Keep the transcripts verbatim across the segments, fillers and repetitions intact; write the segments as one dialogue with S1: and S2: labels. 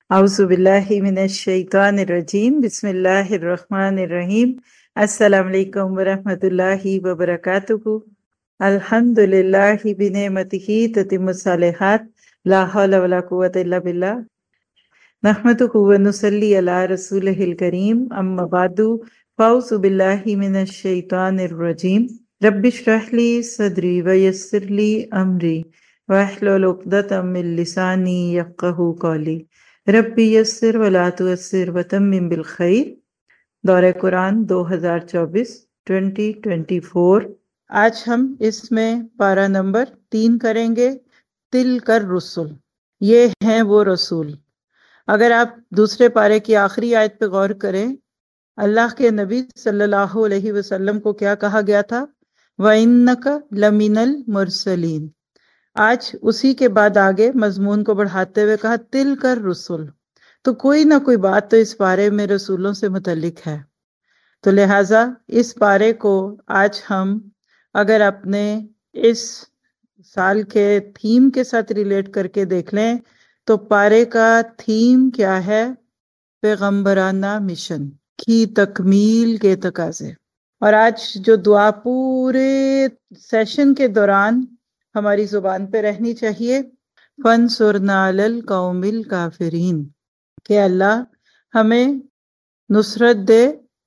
S1: اعوذ باللہ من الشیطان الرجیم بسم اللہ الرحمن الرحیم السلام علیکم ورحمۃ اللہ وبرکاتہ۔ الحمد للہ بنعمتہ تتم الصالحات لا حول ولا قوۃ الا باللہ نحمدہ ونصلی علی رسولہ الکریم اما بعد فاعوذ باللہ من الشیطان الرجیم رب اشرح لی صدری ویسر لی امری واحلل عقدۃ من لسانی یفقہوا قولی ربی یسر ولا تعسر وتمم بالخیر۔ دورہ قرآن دو ہزار چوبیس ٹوینٹی ٹوینٹی فور۔ آج ہم اس میں پارہ نمبر تین کریں گے، تل کر رسول، یہ ہیں وہ رسول۔ اگر آپ دوسرے پارے کی آخری آیت پہ غور کریں، اللہ کے نبی صلی اللہ علیہ وسلم کو کیا کہا گیا تھا؟ وَإِنَّكَ لَمِنَ الْمُرْسَلِينَ۔ آج اسی کے بعد آگے مضمون کو بڑھاتے ہوئے کہا تل کر رسول، تو کوئی نہ کوئی بات تو اس پارے میں رسولوں سے متعلق ہے۔ تو لہٰذا اس پارے کو آج ہم اگر اپنے اس سال کے تھیم کے ساتھ ریلیٹ کر کے دیکھ لیں تو پارے کا تھیم کیا ہے؟ پیغمبرانہ مشن کی تکمیل کے تقاضے۔ اور آج جو دعا پورے سیشن کے دوران ہماری زبان پہ رہنی چاہیے، فَانصُرْنَا عَلَى الْقَوْمِ الْكَافِرِينَ، کہ اللہ ہمیں نصرت دے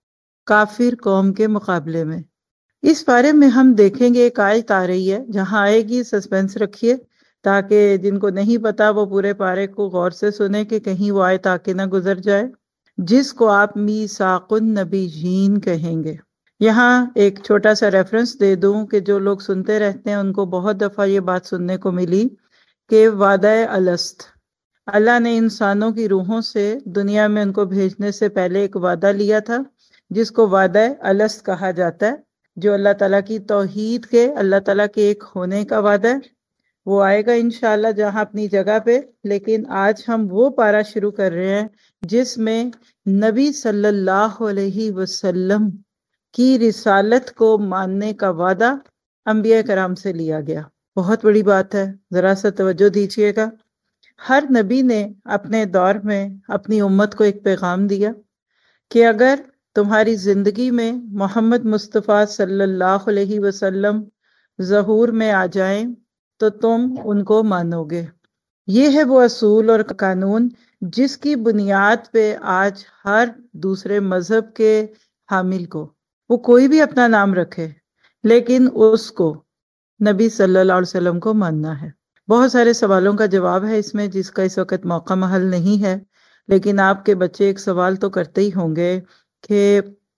S1: کافر قوم کے مقابلے میں۔ اس بارے میں ہم دیکھیں گے ایک آیت آ رہی ہے، جہاں آئے گی سسپینس رکھیے تاکہ جن کو نہیں پتا وہ پورے پارے کو غور سے سنیں کہ کہیں وہ آیت آ کے نہ گزر جائے، جس کو آپ میثاق النبیین کہیں گے۔ یہاں ایک چھوٹا سا ریفرنس دے دوں کہ جو لوگ سنتے رہتے ہیں ان کو بہت دفعہ یہ بات سننے کو ملی کہ وعدہ الست، اللہ نے انسانوں کی روحوں سے دنیا میں ان کو بھیجنے سے پہلے ایک وعدہ لیا تھا جس کو وعدہ الست کہا جاتا ہے، جو اللہ تعالیٰ کی توحید کے، اللہ تعالیٰ کے ایک ہونے کا وعدہ ہے۔ وہ آئے گا انشاءاللہ جہاں اپنی جگہ پہ، لیکن آج ہم وہ پارہ شروع کر رہے ہیں جس میں نبی صلی اللہ علیہ وسلم کی رسالت کو ماننے کا وعدہ انبیاء کرام سے لیا گیا۔ بہت بڑی بات ہے، ذرا سا توجہ دیجیے گا۔ ہر نبی نے اپنے دور میں اپنی امت کو ایک پیغام دیا کہ اگر تمہاری زندگی میں محمد مصطفیٰ صلی اللہ علیہ وسلم ظہور میں آ جائیں تو تم ان کو مانو گے۔ یہ ہے وہ اصول اور قانون جس کی بنیاد پہ آج ہر دوسرے مذہب کے حامل کو، وہ کوئی بھی اپنا نام رکھے، لیکن اس کو نبی صلی اللہ علیہ وسلم کو ماننا ہے۔ بہت سارے سوالوں کا جواب ہے اس میں جس کا اس وقت موقع محل نہیں ہے، لیکن آپ کے بچے ایک سوال تو کرتے ہی ہوں گے کہ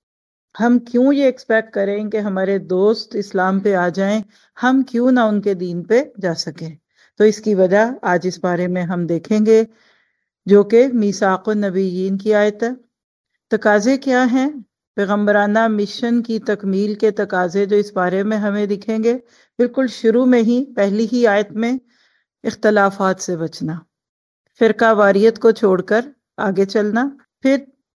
S1: ہم کیوں یہ ایکسپیکٹ کریں کہ ہمارے دوست اسلام پہ آ جائیں، ہم کیوں نہ ان کے دین پہ جا سکیں؟ تو اس کی وجہ آج اس بارے میں ہم دیکھیں گے، جو کہ میثاق النبیین کی آیت ہے۔ تقاضے کیا ہیں؟ پیغمبرانہ مشن کی تکمیل کے تقاضے جو اس بارے میں ہمیں دکھیں گے۔ بالکل شروع میں ہی پہلی ہی آیت میں اختلافات سے بچنا، فرقہ واریت کو چھوڑ کر آگے چلنا، پھر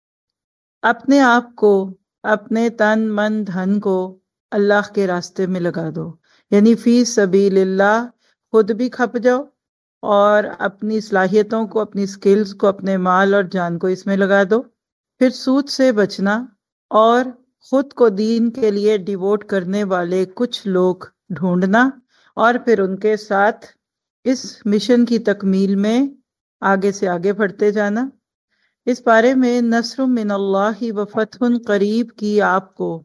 S1: اپنے آپ کو، اپنے تن من دھن کو اللہ کے راستے میں لگا دو، یعنی فی سبیل اللہ، خود بھی کھپ جاؤ اور اپنی صلاحیتوں کو، اپنی سکلز کو، اپنے مال اور جان کو اس میں لگا دو۔ پھر سود سے بچنا اور خود کو دین کے لیے ڈیووٹ کرنے والے کچھ لوگ ڈھونڈنا، اور پھر ان کے ساتھ اس مشن کی تکمیل میں آگے سے آگے بڑھتے جانا۔ اس بارے میں نصر من اللہ و فتح قریب کی آپ کو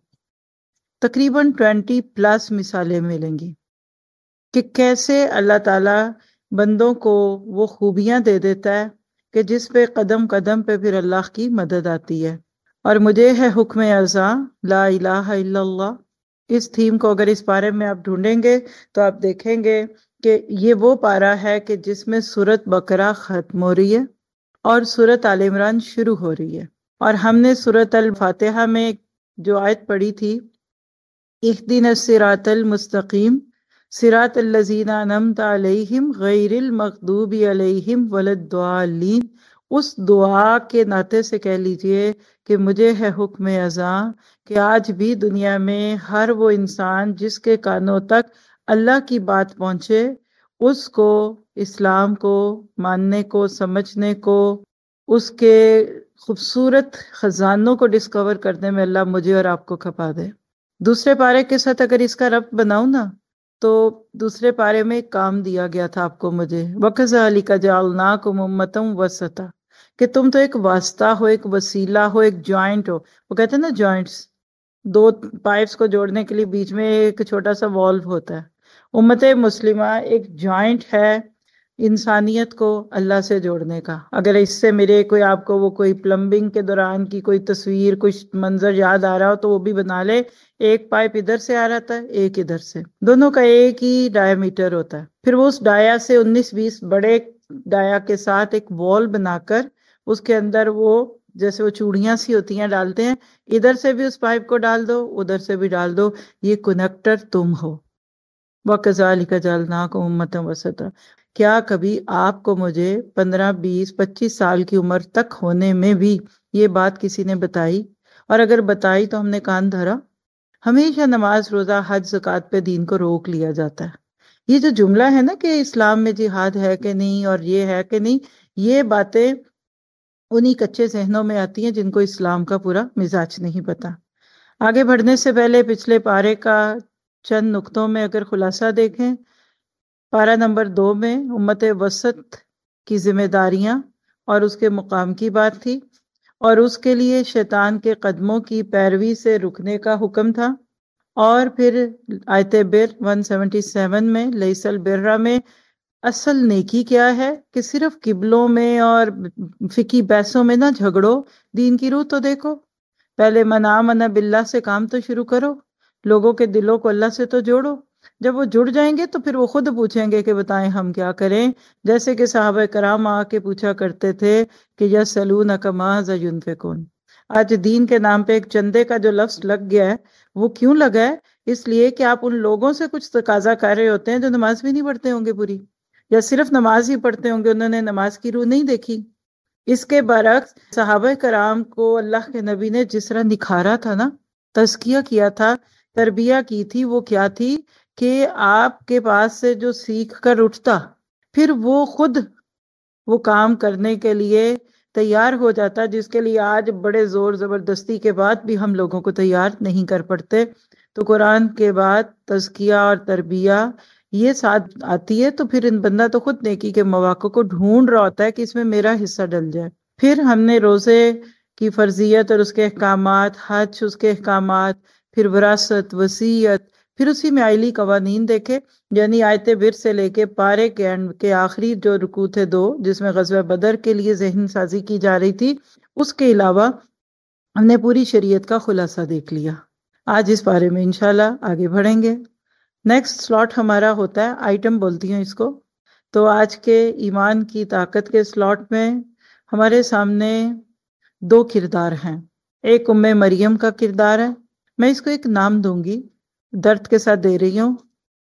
S1: تقریباً ٹوینٹی پلس مثالیں ملیں گی کہ کیسے اللہ تعالیٰ بندوں کو وہ خوبیاں دے دیتا ہے کہ جس پہ قدم قدم پہ پھر اللہ کی مدد آتی ہے۔ اور مجھے ہے حکم ارضاں لا الہ الا اللہ، اس تھیم کو اگر اس بارے میں آپ ڈھونڈیں گے تو آپ دیکھیں گے کہ یہ وہ پارہ ہے کہ جس میں سورۃ بقرہ ختم ہو رہی ہے اور سورۃ آل عمران شروع ہو رہی ہے، اور ہم نے سورۃ الفاتحہ میں جو آیت پڑھی تھی، اہدنا الصراط المستقیم صراط الذین انعمت علیہم غیر المغضوب علیہم ولا الضالین، اس دعا کے ناطے سے کہہ لیجئے کہ مجھے ہے حکم ازاں کہ آج بھی دنیا میں ہر وہ انسان جس کے کانوں تک اللہ کی بات پہنچے، اس کو اسلام کو ماننے کو، سمجھنے کو اس کے خوبصورت خزانوں کو ڈسکور کرنے میں اللہ مجھے اور آپ کو کھپا دے۔ دوسرے پارے کے ساتھ اگر اس کا ربط بناؤں نا تو دوسرے پارے میں ایک کام دیا گیا تھا آپ کو مجھے، وَكَذَلِكَ جَعَلْنَاكُمْ أُمَّةً وَسَطًا، کہ تم تو ایک واسطہ ہو، ایک وسیلہ ہو، ایک جوائنٹ ہو۔ وہ کہتے ہیں نا جوائنٹس، دو پائپس کو جوڑنے کے لیے بیچ میں ایک چھوٹا سا والو ہوتا ہے۔ امت مسلمہ ایک جوائنٹ ہے انسانیت کو اللہ سے جوڑنے کا۔ اگر اس سے میرے کوئی آپ کو وہ کوئی پلمبنگ کے دوران کی کوئی تصویر، کچھ منظر یاد آ رہا ہو تو وہ بھی بنا لے۔ ایک پائپ ادھر سے آ رہا تھا، ایک ادھر سے، دونوں کا ایک ہی ڈایا میٹر ہوتا ہے۔ پھر وہ اس ڈایا سے انیس بیس بڑے ڈایا کے ساتھ ایک وال بنا کر اس کے اندر وہ جیسے وہ چوڑیاں سی ہوتی ہیں ڈالتے ہیں، ادھر سے بھی اس پائپ کو ڈال دو، ادھر سے بھی ڈال دو، یہ کنیکٹر تم ہو۔ وَكَذَلِكَ جَعَلْنَاكُمْ أُمَّةً وَسَطًا۔ کیا کبھی آپ کو مجھے پندرہ بیس پچیس سال کی عمر تک ہونے میں بھی یہ بات کسی نے بتائی؟ اور اگر بتائی تو ہم نے کان دھرا؟ ہمیشہ نماز، روزہ، حج، زکوٰۃ پہ دین کو روک لیا جاتا ہے۔ یہ جو جملہ ہے نا کہ اسلام میں جہاد ہے کہ نہیں اور یہ ہے کہ نہیں، یہ باتیں انہی کچے ذہنوں میں آتی ہیں جن کو اسلام کا پورا مزاج نہیں پتا۔ آگے بڑھنے سے پہلے پچھلے پارے کا چند نقطوں میں اگر خلاصہ دیکھیں، پارہ نمبر دو میں امت وسط کی ذمہ داریاں اور اس کے مقام کی بات تھی، اور اس کے لیے شیطان کے قدموں کی پیروی سے رکنے کا حکم تھا۔ اور پھر آیت بر ایک سو ستہتر میں لیس البر میں اصل نیکی کیا ہے کہ صرف قبلوں میں اور فقہی بحثوں میں نہ جھگڑو، دین کی روح تو دیکھو۔ پہلے من آمن باللہ سے کام تو شروع کرو، لوگوں کے دلوں کو اللہ سے تو جوڑو۔ جب وہ جڑ جائیں گے تو پھر وہ خود پوچھیں گے کہ بتائیں ہم کیا کریں، جیسے کہ صحابہ کرام آ کے پوچھا کرتے تھے کہ یسألونک ماذا ینفقون۔ آج دین کے نام پہ ایک چندے کا جو لفظ لگ گیا ہے، وہ کیوں لگا ہے؟ اس لیے کہ آپ ان لوگوں سے کچھ تقاضا کر رہے ہوتے ہیں جو نماز بھی نہیں پڑھتے ہوں گے پوری، یا صرف نماز ہی پڑھتے ہوں گے، انہوں نے نماز کی روح نہیں دیکھی۔ اس کے برعکس صحابہ کرام کو اللہ کے نبی نے جس طرح نکھارا تھا نا، تزکیہ کیا تھا، تربیہ کی تھی، وہ کیا تھی کہ آپ کے پاس سے جو سیکھ کر اٹھتا پھر وہ خود وہ کام کرنے کے لیے تیار ہو جاتا جس کے لیے آج بڑے زور زبردستی کے بعد بھی ہم لوگوں کو تیار نہیں کر پڑتے۔ تو قرآن کے بعد تزکیہ اور تربیہ یہ ساتھ آتی ہے، تو پھر ان بندہ تو خود نیکی کے مواقع کو ڈھونڈ رہا ہوتا ہے کہ اس میں میرا حصہ ڈل جائے۔ پھر ہم نے روزے کی فرضیت اور اس کے احکامات، حج اس کے احکامات، پھر وراثت، وصیت، پھر اسی میں آئلی قوانین دیکھے، یعنی آیت بر سے لے کے پارے کے اینڈ کے آخری جو رکوع تھے دو، جس میں غزوہ بدر کے لیے ذہن سازی کی جا رہی تھی، اس کے علاوہ ہم نے پوری شریعت کا خلاصہ دیکھ لیا۔ آج اس بارے میں انشاءاللہ آگے بڑھیں گے۔ نیکسٹ سلاٹ ہمارا ہوتا ہے، آئٹم بولتی ہوں اس کو۔ تو آج کے ایمان کی طاقت کے سلاٹ میں ہمارے سامنے دو کردار ہیں۔ ایک ام مریم کا کردار ہے، میں اس کو ایک نام دوں گی، درد کے ساتھ دے رہی ہوں،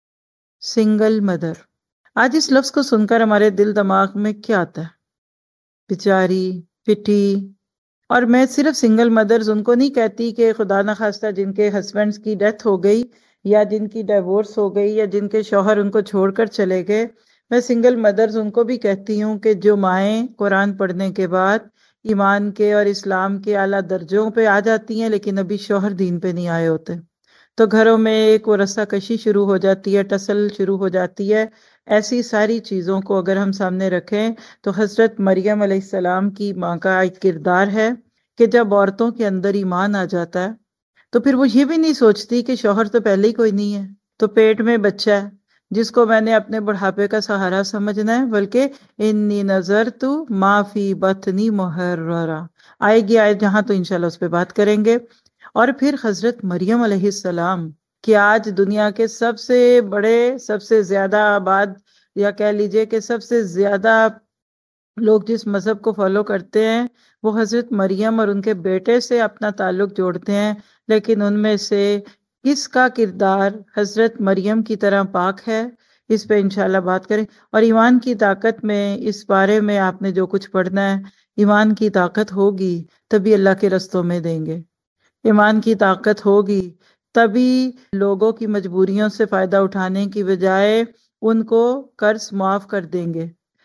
S1: سنگل مدر۔ آج اس لفظ کو سن کر ہمارے دل دماغ میں کیا آتا ہے؟ بیچاری، پٹی۔ اور میں صرف سنگل مدرز ان کو نہیں کہتی کہ خدا نخواستہ جن کے ہسبینڈز کی ڈیتھ ہو گئی یا جن کی ڈیورس ہو گئی یا جن کے شوہر ان کو چھوڑ کر چلے گئے، میں سنگل مدرز ان کو بھی کہتی ہوں کہ جو مائیں قرآن پڑھنے کے بعد ایمان کے اور اسلام کے اعلیٰ درجوں پہ آ جاتی ہیں لیکن ابھی شوہر دین پہ نہیں آئے ہوتے، تو گھروں میں ایک وہ رسہ کشی شروع ہو جاتی ہے، ٹسل شروع ہو جاتی ہے۔ ایسی ساری چیزوں کو اگر ہم سامنے رکھیں تو حضرت مریم علیہ السلام کی ماں کا ایک کردار ہے کہ جب عورتوں کے اندر ایمان آ جاتا ہے تو پھر وہ یہ بھی نہیں سوچتی کہ شوہر تو پہلے ہی کوئی نہیں ہے، تو پیٹ میں بچہ ہے جس کو میں نے اپنے بڑھاپے کا سہارا سمجھنا ہے، بلکہ انی نظرت ما فی بطنی محررا آئے گی آئے جہاں، تو انشاءاللہ اس پہ بات کریں گے۔ اور پھر حضرت مریم علیہ السلام کہ آج دنیا کے سب سے بڑے، سب سے زیادہ آباد، یا کہہ لیجئے کہ سب سے زیادہ لوگ جس مذہب کو فالو کرتے ہیں وہ حضرت مریم اور ان کے بیٹے سے اپنا تعلق جوڑتے ہیں، لیکن ان میں سے کس کا کردار حضرت مریم کی طرح پاک ہے، اس پہ انشاءاللہ بات کریں۔ اور ایمان کی طاقت میں اس بارے میں آپ نے جو کچھ پڑھنا ہے، ایمان کی طاقت ہوگی تبھی اللہ کے رستوں میں دیں گے، ایمان کی طاقت ہوگی تبھی لوگوں کی مجبوریوں سے فائدہ اٹھانے کی بجائے ان کو قرض معاف کر دیں گے،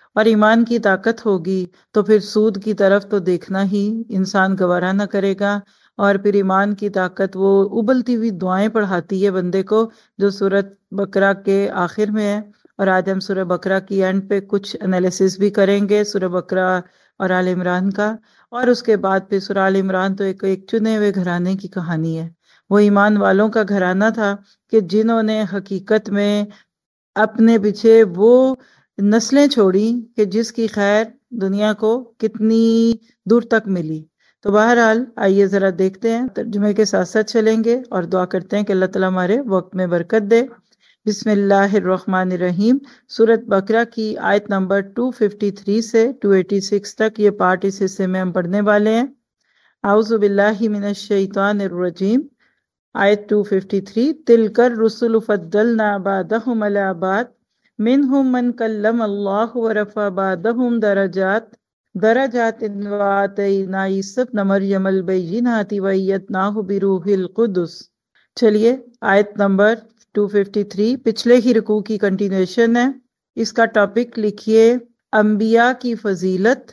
S1: اور ایمان کی طاقت ہوگی تو پھر سود کی طرف تو دیکھنا ہی انسان گوارا نہ کرے گا، اور پھر ایمان کی طاقت وہ ابلتی ہوئی دعائیں پڑھاتی ہے بندے کو، جو سورۃ بقرہ کے آخر میں ہے۔ اور آج ہم سورہ بقرہ کی اینڈ پہ کچھ انالیسس بھی کریں گے سورہ بقرہ اور آل عمران کا، اور اس کے بعد پھر سورہ آل عمران تو ایک ایک چنے ہوئے گھرانے کی کہانی ہے۔ وہ ایمان والوں کا گھرانہ تھا کہ جنہوں نے حقیقت میں اپنے پیچھے وہ نسلیں چھوڑی کہ جس کی خیر دنیا کو کتنی دور تک ملی۔ تو بہرحال آئیے ذرا دیکھتے ہیں، ترجمے کے ساتھ ساتھ چلیں گے اور دعا کرتے ہیں کہ اللہ تعالیٰ ہمارے وقت میں برکت دے۔ بسم اللہ الرحمن الرحیم۔ سورۃ بقرہ کی آیت نمبر دو سو ترپن سے دو سو چھیاسی تک یہ پارٹ اس حصے میں ہم پڑھنے والے ہیں۔ اعوذ باللہ من الشیطان الرجیم۔ آیت دو سو ترپن، تلک الرسل فضلنا بعضهم علی بعض منہم من کلم اللہ ورفع بعضهم درجات درجات وآتینا عیسی ابن مریم البینات وایدناہ بروح القدس۔ چلیے آیت نمبر دو سو ترپن پچھلے ہی رکوع کی کنٹینیوشن ہے۔ اس کا ٹاپک لکھیے انبیاء کی فضیلت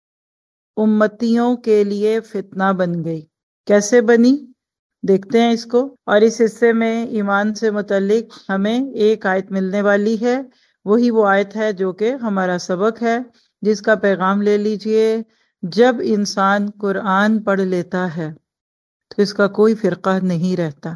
S1: امتیوں کے لیے فتنہ بن گئی۔ کیسے بنی دیکھتے ہیں اس کو، اور اس حصے میں ایمان سے متعلق ہمیں ایک آیت ملنے والی ہے، وہی وہ آیت ہے جو کہ ہمارا سبق ہے، جس کا پیغام لے لیجئے۔ جب انسان قرآن پڑھ لیتا ہے تو اس کا کوئی فرقہ نہیں رہتا۔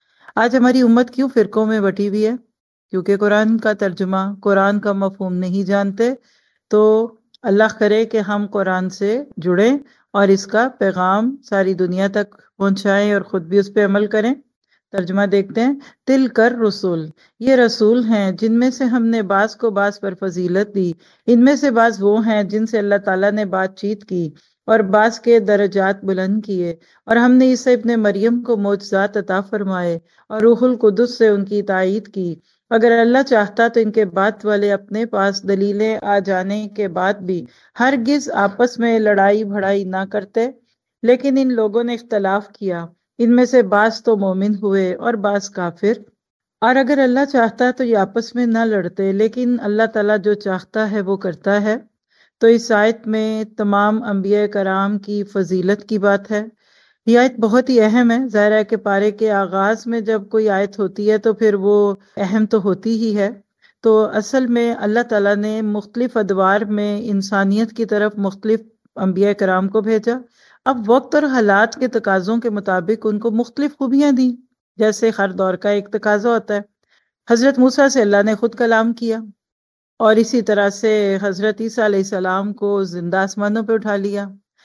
S1: آج ہماری امت کیوں فرقوں میں بٹی ہوئی ہے؟ کیونکہ قرآن کا ترجمہ، قرآن کا مفہوم نہیں جانتے۔ تو اللہ کرے کہ ہم قرآن سے جڑیں اور اس کا پیغام ساری دنیا تک پہنچائیں اور خود بھی اس پہ عمل کریں۔ ترجمہ دیکھتے ہیں۔ تل کر رسول، یہ رسول ہیں جن میں سے ہم نے بعض کو بعض پر فضیلت دی، ان میں سے بعض وہ ہیں جن سے اللہ تعالیٰ نے بات چیت کی اور بعض کے درجات بلند کیے، اور ہم نے عیسیٰ ابن مریم کو معجزات عطا فرمائے اور روح القدس سے ان کی تائید کی۔ اگر اللہ چاہتا تو ان کے بعد والے اپنے پاس دلیلیں آ جانے کے بعد بھی ہرگز آپس میں لڑائی بھڑائی نہ کرتے، لیکن ان لوگوں نے اختلاف کیا، ان میں سے بعض تو مومن ہوئے اور بعض کافر۔ اور اگر اللہ چاہتا تو یہ آپس میں نہ لڑتے، لیکن اللہ تعالیٰ جو چاہتا ہے وہ کرتا ہے۔ تو اس آیت میں تمام انبیاء کرام کی فضیلت کی بات ہے۔ یہ آیت بہت ہی اہم ہے۔ ظاہر ہے کہ پارے کے آغاز میں جب کوئی آیت ہوتی ہے تو پھر وہ اہم تو ہوتی ہی ہے۔ تو اصل میں اللہ تعالیٰ نے مختلف ادوار میں انسانیت کی طرف مختلف انبیاء کرام کو بھیجا۔ اب وقت اور حالات کے تقاضوں کے مطابق ان کو مختلف خوبیاں دیں، جیسے ہر دور کا ایک تقاضا ہوتا ہے۔ حضرت موسیٰ سے اللہ نے خود کلام کیا، اور اسی طرح سے حضرت عیسیٰ علیہ السلام کو زندہ آسمانوں پہ اٹھا لیا۔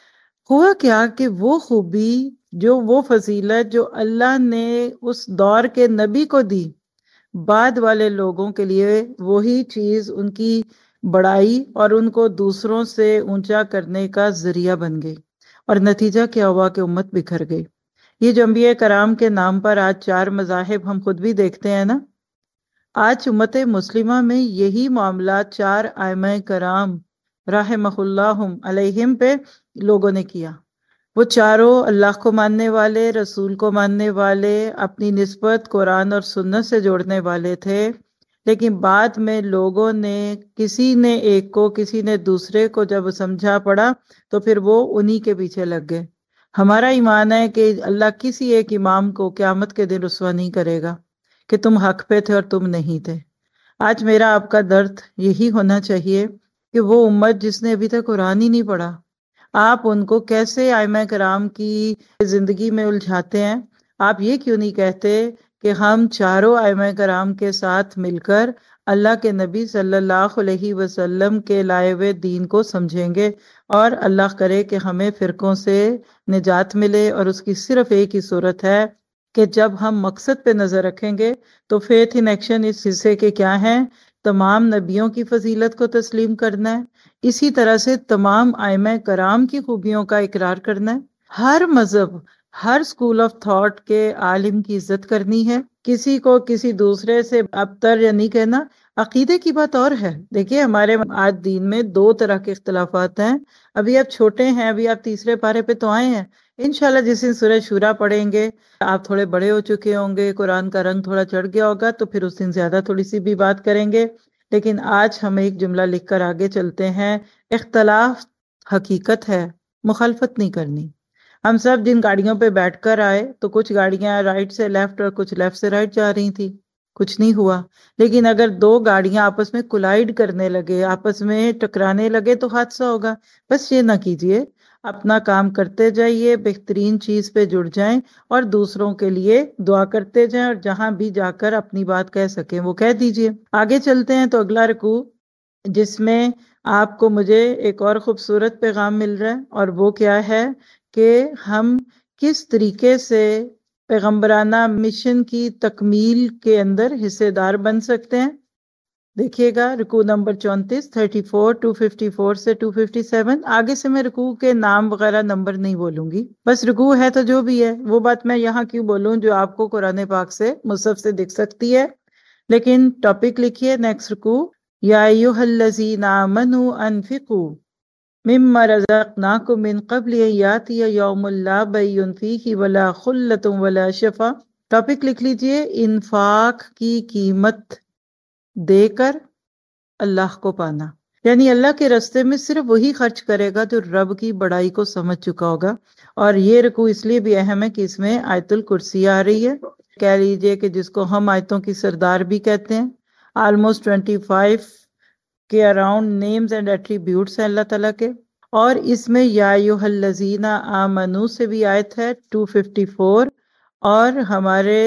S1: ہوا کیا کہ وہ خوبی، جو وہ فضیلت جو اللہ نے اس دور کے نبی کو دی، بعد والے لوگوں کے لیے وہی چیز ان کی بڑائی اور ان کو دوسروں سے اونچا کرنے کا ذریعہ بن گئی، اور نتیجہ کیا ہوا کہ امت بکھر گئی۔ یہ جو انبیاء کرام کے نام پر آج چار مذاہب ہم خود بھی دیکھتے ہیں نا، آج امت مسلمہ میں یہی معاملہ چار ائمہ کرام رحمہ اللہ علیہم پہ لوگوں نے کیا۔ وہ چاروں اللہ کو ماننے والے، رسول کو ماننے والے، اپنی نسبت قرآن اور سنت سے جوڑنے والے تھے، لیکن بعد میں لوگوں نے، کسی نے ایک کو، کسی نے دوسرے کو جب سمجھا پڑا تو پھر وہ انہی کے پیچھے لگ گئے۔ ہمارا ایمان ہے کہ اللہ کسی ایک امام کو قیامت کے دن رسوا نہیں کرے گا کہ تم حق پہ تھے اور تم نہیں تھے۔ آج میرا آپ کا درد یہی ہونا چاہیے کہ وہ امت جس نے ابھی تک قرآن ہی نہیں پڑھا، آپ ان کو کیسے ائمہ کرام کی زندگی میں الجھاتے ہیں؟ آپ یہ کیوں نہیں کہتے کہ ہم چاروں ائمہ کرام کے ساتھ مل کر اللہ کے نبی صلی اللہ علیہ وسلم کے لائے ہوئے دین کو سمجھیں گے، اور اللہ کرے کہ ہمیں فرقوں سے نجات ملے۔ اور اس کی صرف ایک ہی صورت ہے کہ جب ہم مقصد پہ نظر رکھیں گے تو فیتھ ان ایکشن اس حصے کے کیا ہیں؟ تمام نبیوں کی فضیلت کو تسلیم کرنا ہے، اسی طرح سے تمام ائمہ کرام کی خوبیوں کا اقرار کرنا ہے، ہر مذہب، ہر اسکول آف تھاٹ کے عالم کی عزت کرنی ہے، کسی کو کسی دوسرے سے ابتر یا نہیں کہنا۔ عقیدے کی بات اور ہے۔ دیکھیے ہمارے آج دین میں دو طرح کے اختلافات ہیں۔ ابھی آپ چھوٹے ہیں، ابھی آپ تیسرے پارے پہ تو آئے ہیں، انشاءاللہ جس دن سورہ شورا پڑھیں گے، آپ تھوڑے بڑے ہو چکے ہوں گے، قرآن کا رنگ تھوڑا چڑھ گیا ہوگا، تو پھر اس دن زیادہ تھوڑی سی بھی بات کریں گے۔ لیکن آج ہم ایک جملہ لکھ کر آگے چلتے ہیں۔ اختلاف حقیقت ہے، مخالفت نہیں کرنی۔ ہم سب جن گاڑیوں پہ بیٹھ کر آئے تو کچھ گاڑیاں رائٹ سے لیفٹ اور کچھ لیفٹ سے رائٹ جا رہی تھی، کچھ نہیں ہوا۔ لیکن اگر دو گاڑیاں آپس میں کولائڈ کرنے لگے، آپس میں ٹکرانے لگے تو حادثہ ہوگا۔ بس یہ نہ کیجئے، اپنا کام کرتے جائیے، بہترین چیز پہ جڑ جائیں اور دوسروں کے لیے دعا کرتے جائیں، اور جہاں بھی جا کر اپنی بات کہہ سکیں وہ کہہ دیجئے۔ آگے چلتے ہیں تو اگلا رکوع جس میں آپ کو مجھے ایک اور خوبصورت پیغام مل رہا ہے، اور وہ کیا ہے کہ ہم کس طریقے سے پیغمبرانہ مشن کی تکمیل کے اندر حصے دار بن سکتے ہیں۔ دیکھیے گا رکوع نمبر چونتیس، thirty four two fifty four سے ٹو ففٹی سیون۔ آگے سے میں رکوع کے نام وغیرہ نمبر نہیں بولوں گی، بس رکوع ہے تو جو بھی ہے وہ بات میں یہاں کیوں بولوں جو آپ کو قرآن پاک سے مصحف سے دکھ سکتی ہے۔ لیکن ٹاپک لکھیے نیکسٹ رکوع، یا ایھا الذین آمنوا انفقوا مما رزقناکم من قبل ان یاتی یوم لا بیع فیہ ولا خلۃ ولا شفاء۔ ٹاپک لکھ لیجئے، انفاق کی قیمت دے کر اللہ کو پانا، یعنی اللہ کے راستے میں صرف وہی خرچ کرے گا جو رب کی بڑائی کو سمجھ چکا ہوگا۔ اور یہ رکوع اس لیے بھی اہم ہے کہ اس میں آیت الکرسی آ رہی ہے، کہہ لیجئے کہ جس کو ہم آیتوں کی سردار بھی کہتے ہیں۔ آلموسٹ ٹوینٹی فائیو کے اراؤنڈ نیمز اینڈ ایٹریبیوٹس ہیں اللہ تعالیٰ کے، اور اس میں یا ایھا الذین آمنو سے بھی آیت ہے ٹو ففٹی فور، اور ہمارے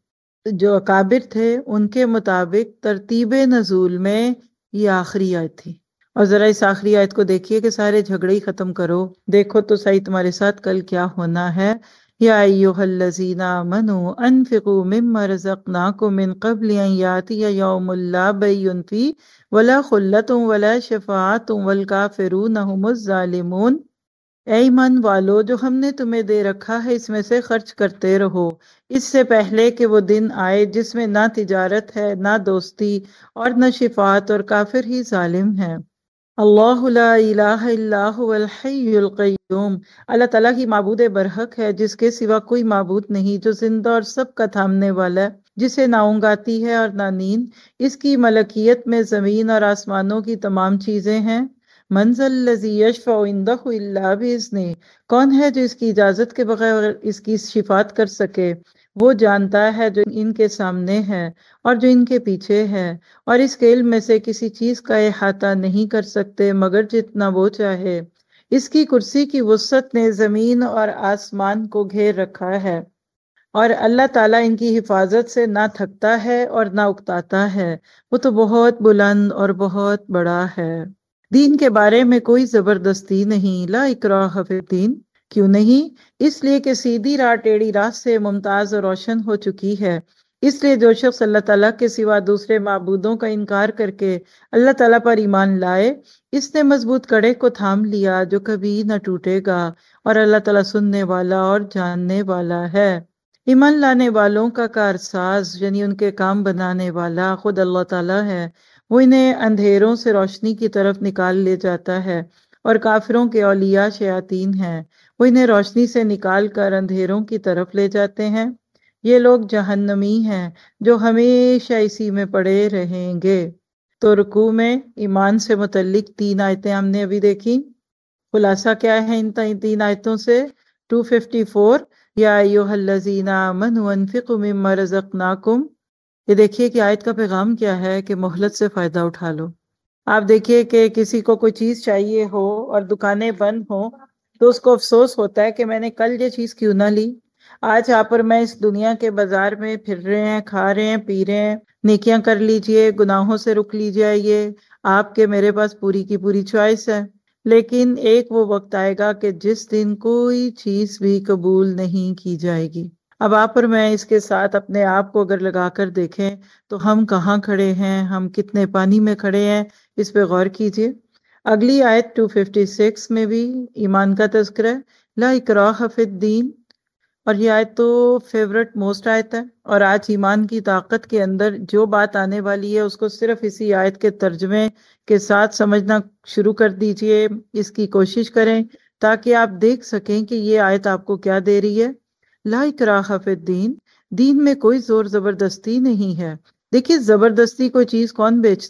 S1: جو اکابر تھے ان کے مطابق ترتیب نزول میں یہ آخری آیت تھی۔ اور ذرا اس آخری آیت کو دیکھیے کہ سارے جھگڑے ہی ختم کرو، دیکھو تو صحیح تمہارے ساتھ کل کیا ہونا ہے۔ یا ایھا الذین آمنوا انفقوا مما رزقناکم من قبل ان یاتی یوم لا بیع فیہ ولا خلۃ ولا شفاعۃ والکافرون هم الظالمون۔ اے ایمان والو، جو ہم نے تمہیں دے رکھا ہے اس میں سے خرچ کرتے رہو، اس سے پہلے کہ وہ دن آئے جس میں نہ تجارت ہے، نہ دوستی اور نہ شفاعت، اور کافر ہی ظالم ہے۔ اللہ لا الہ الا هو الحی القیوم، اللہ تعالیٰ ہی معبود برحق ہے جس کے سوا کوئی معبود نہیں، جو زندہ اور سب کا تھامنے والا ہے، جسے نہ اونگ آتی ہے اور نہ نیند، اس کی ملکیت میں زمین اور آسمانوں کی تمام چیزیں ہیں۔ من ذا الذی یشفع عندہ الا باذنہ، کون ہے جو اس کی اجازت کے بغیر اس کی شفاعت کر سکے؟ وہ جانتا ہے جو ان کے سامنے ہے اور جو ان کے پیچھے ہے، اور اس کے علم میں سے کسی چیز کا احاطہ نہیں کر سکتے مگر جتنا وہ چاہے۔ اس کی کرسی کی وسعت نے زمین اور آسمان کو گھیر رکھا ہے، اور اللہ تعالیٰ ان کی حفاظت سے نہ تھکتا ہے اور نہ اکتاتا ہے، وہ تو بہت بلند اور بہت بڑا ہے۔ دین کے بارے میں کوئی زبردستی نہیں، لا اکراہ فی الدین، کیوں نہیں؟ اس لیے کہ سیدھی راہ ٹیڑھی راہ سے ممتاز اور روشن ہو چکی ہے۔ اس لیے جو شخص اللہ تعالیٰ کے سوا دوسرے معبودوں کا انکار کر کے اللہ تعالیٰ پر ایمان لائے، اس نے مضبوط کڑے کو تھام لیا جو کبھی نہ ٹوٹے گا، اور اللہ تعالیٰ سننے والا اور جاننے والا ہے۔ ایمان لانے والوں کا کارساز یعنی ان کے کام بنانے والا خود اللہ تعالیٰ ہے، وہ انہیں اندھیروں سے روشنی کی طرف نکال لے جاتا ہے، اور کافروں کے اولیاء شیاطین ہیں، وہ انہیں روشنی سے نکال کر اندھیروں کی طرف لے جاتے ہیں۔ یہ لوگ جہنمی ہیں جو ہمیشہ اسی میں پڑے رہیں گے۔ تو رکوع میں ایمان سے متعلق تین آیتیں ہم نے ابھی دیکھی۔ خلاصہ کیا ہے ان تین آیتوں سے؟ ٹو ففٹی فور، یا ایھا الذین آمنوا انفقوا مما رزقناکم۔ یہ دیکھیے کہ آیت کا پیغام کیا ہے کہ مہلت سے فائدہ اٹھا لو۔ آپ دیکھیے کہ کسی کو کوئی چیز چاہیے ہو اور دکانیں بند ہوں تو اس کو افسوس ہوتا ہے کہ میں نے کل یہ چیز کیوں نہ لی۔ آج آپ اور میں اس دنیا کے بازار میں پھر رہے ہیں، کھا رہے ہیں، پی رہے ہیں، نیکیاں کر لیجئے، گناہوں سے رک لیجئے، یہ آپ کے میرے پاس پوری کی پوری چوائس ہے۔ لیکن ایک وہ وقت آئے گا کہ جس دن کوئی چیز بھی قبول نہیں کی جائے گی۔ اب آپ اور میں اس کے ساتھ اپنے آپ کو اگر لگا کر دیکھیں تو ہم کہاں کھڑے ہیں، ہم کتنے پانی میں کھڑے ہیں، اس پہ غور کیجئے۔ اگلی آیت ٹو ففٹی سکس میں بھی ایمان کا تذکرہ ہے، لا اکراہ فی الدین، اور یہ آیت تو فیورٹ موسٹ آیت ہے، اور آج ایمان کی طاقت کے اندر جو بات آنے والی ہے اس کو صرف اسی آیت کے ترجمے کے ساتھ سمجھنا شروع کر دیجئے، اس کی کوشش کریں تاکہ آپ دیکھ سکیں کہ یہ آیت آپ کو کیا دے رہی ہے۔ لا اکراہ فی الدین، دین میں کوئی زور زبردستی نہیں ہے۔ دیکھیے زبردستی کوئی چیز کون بیچتا ہے؟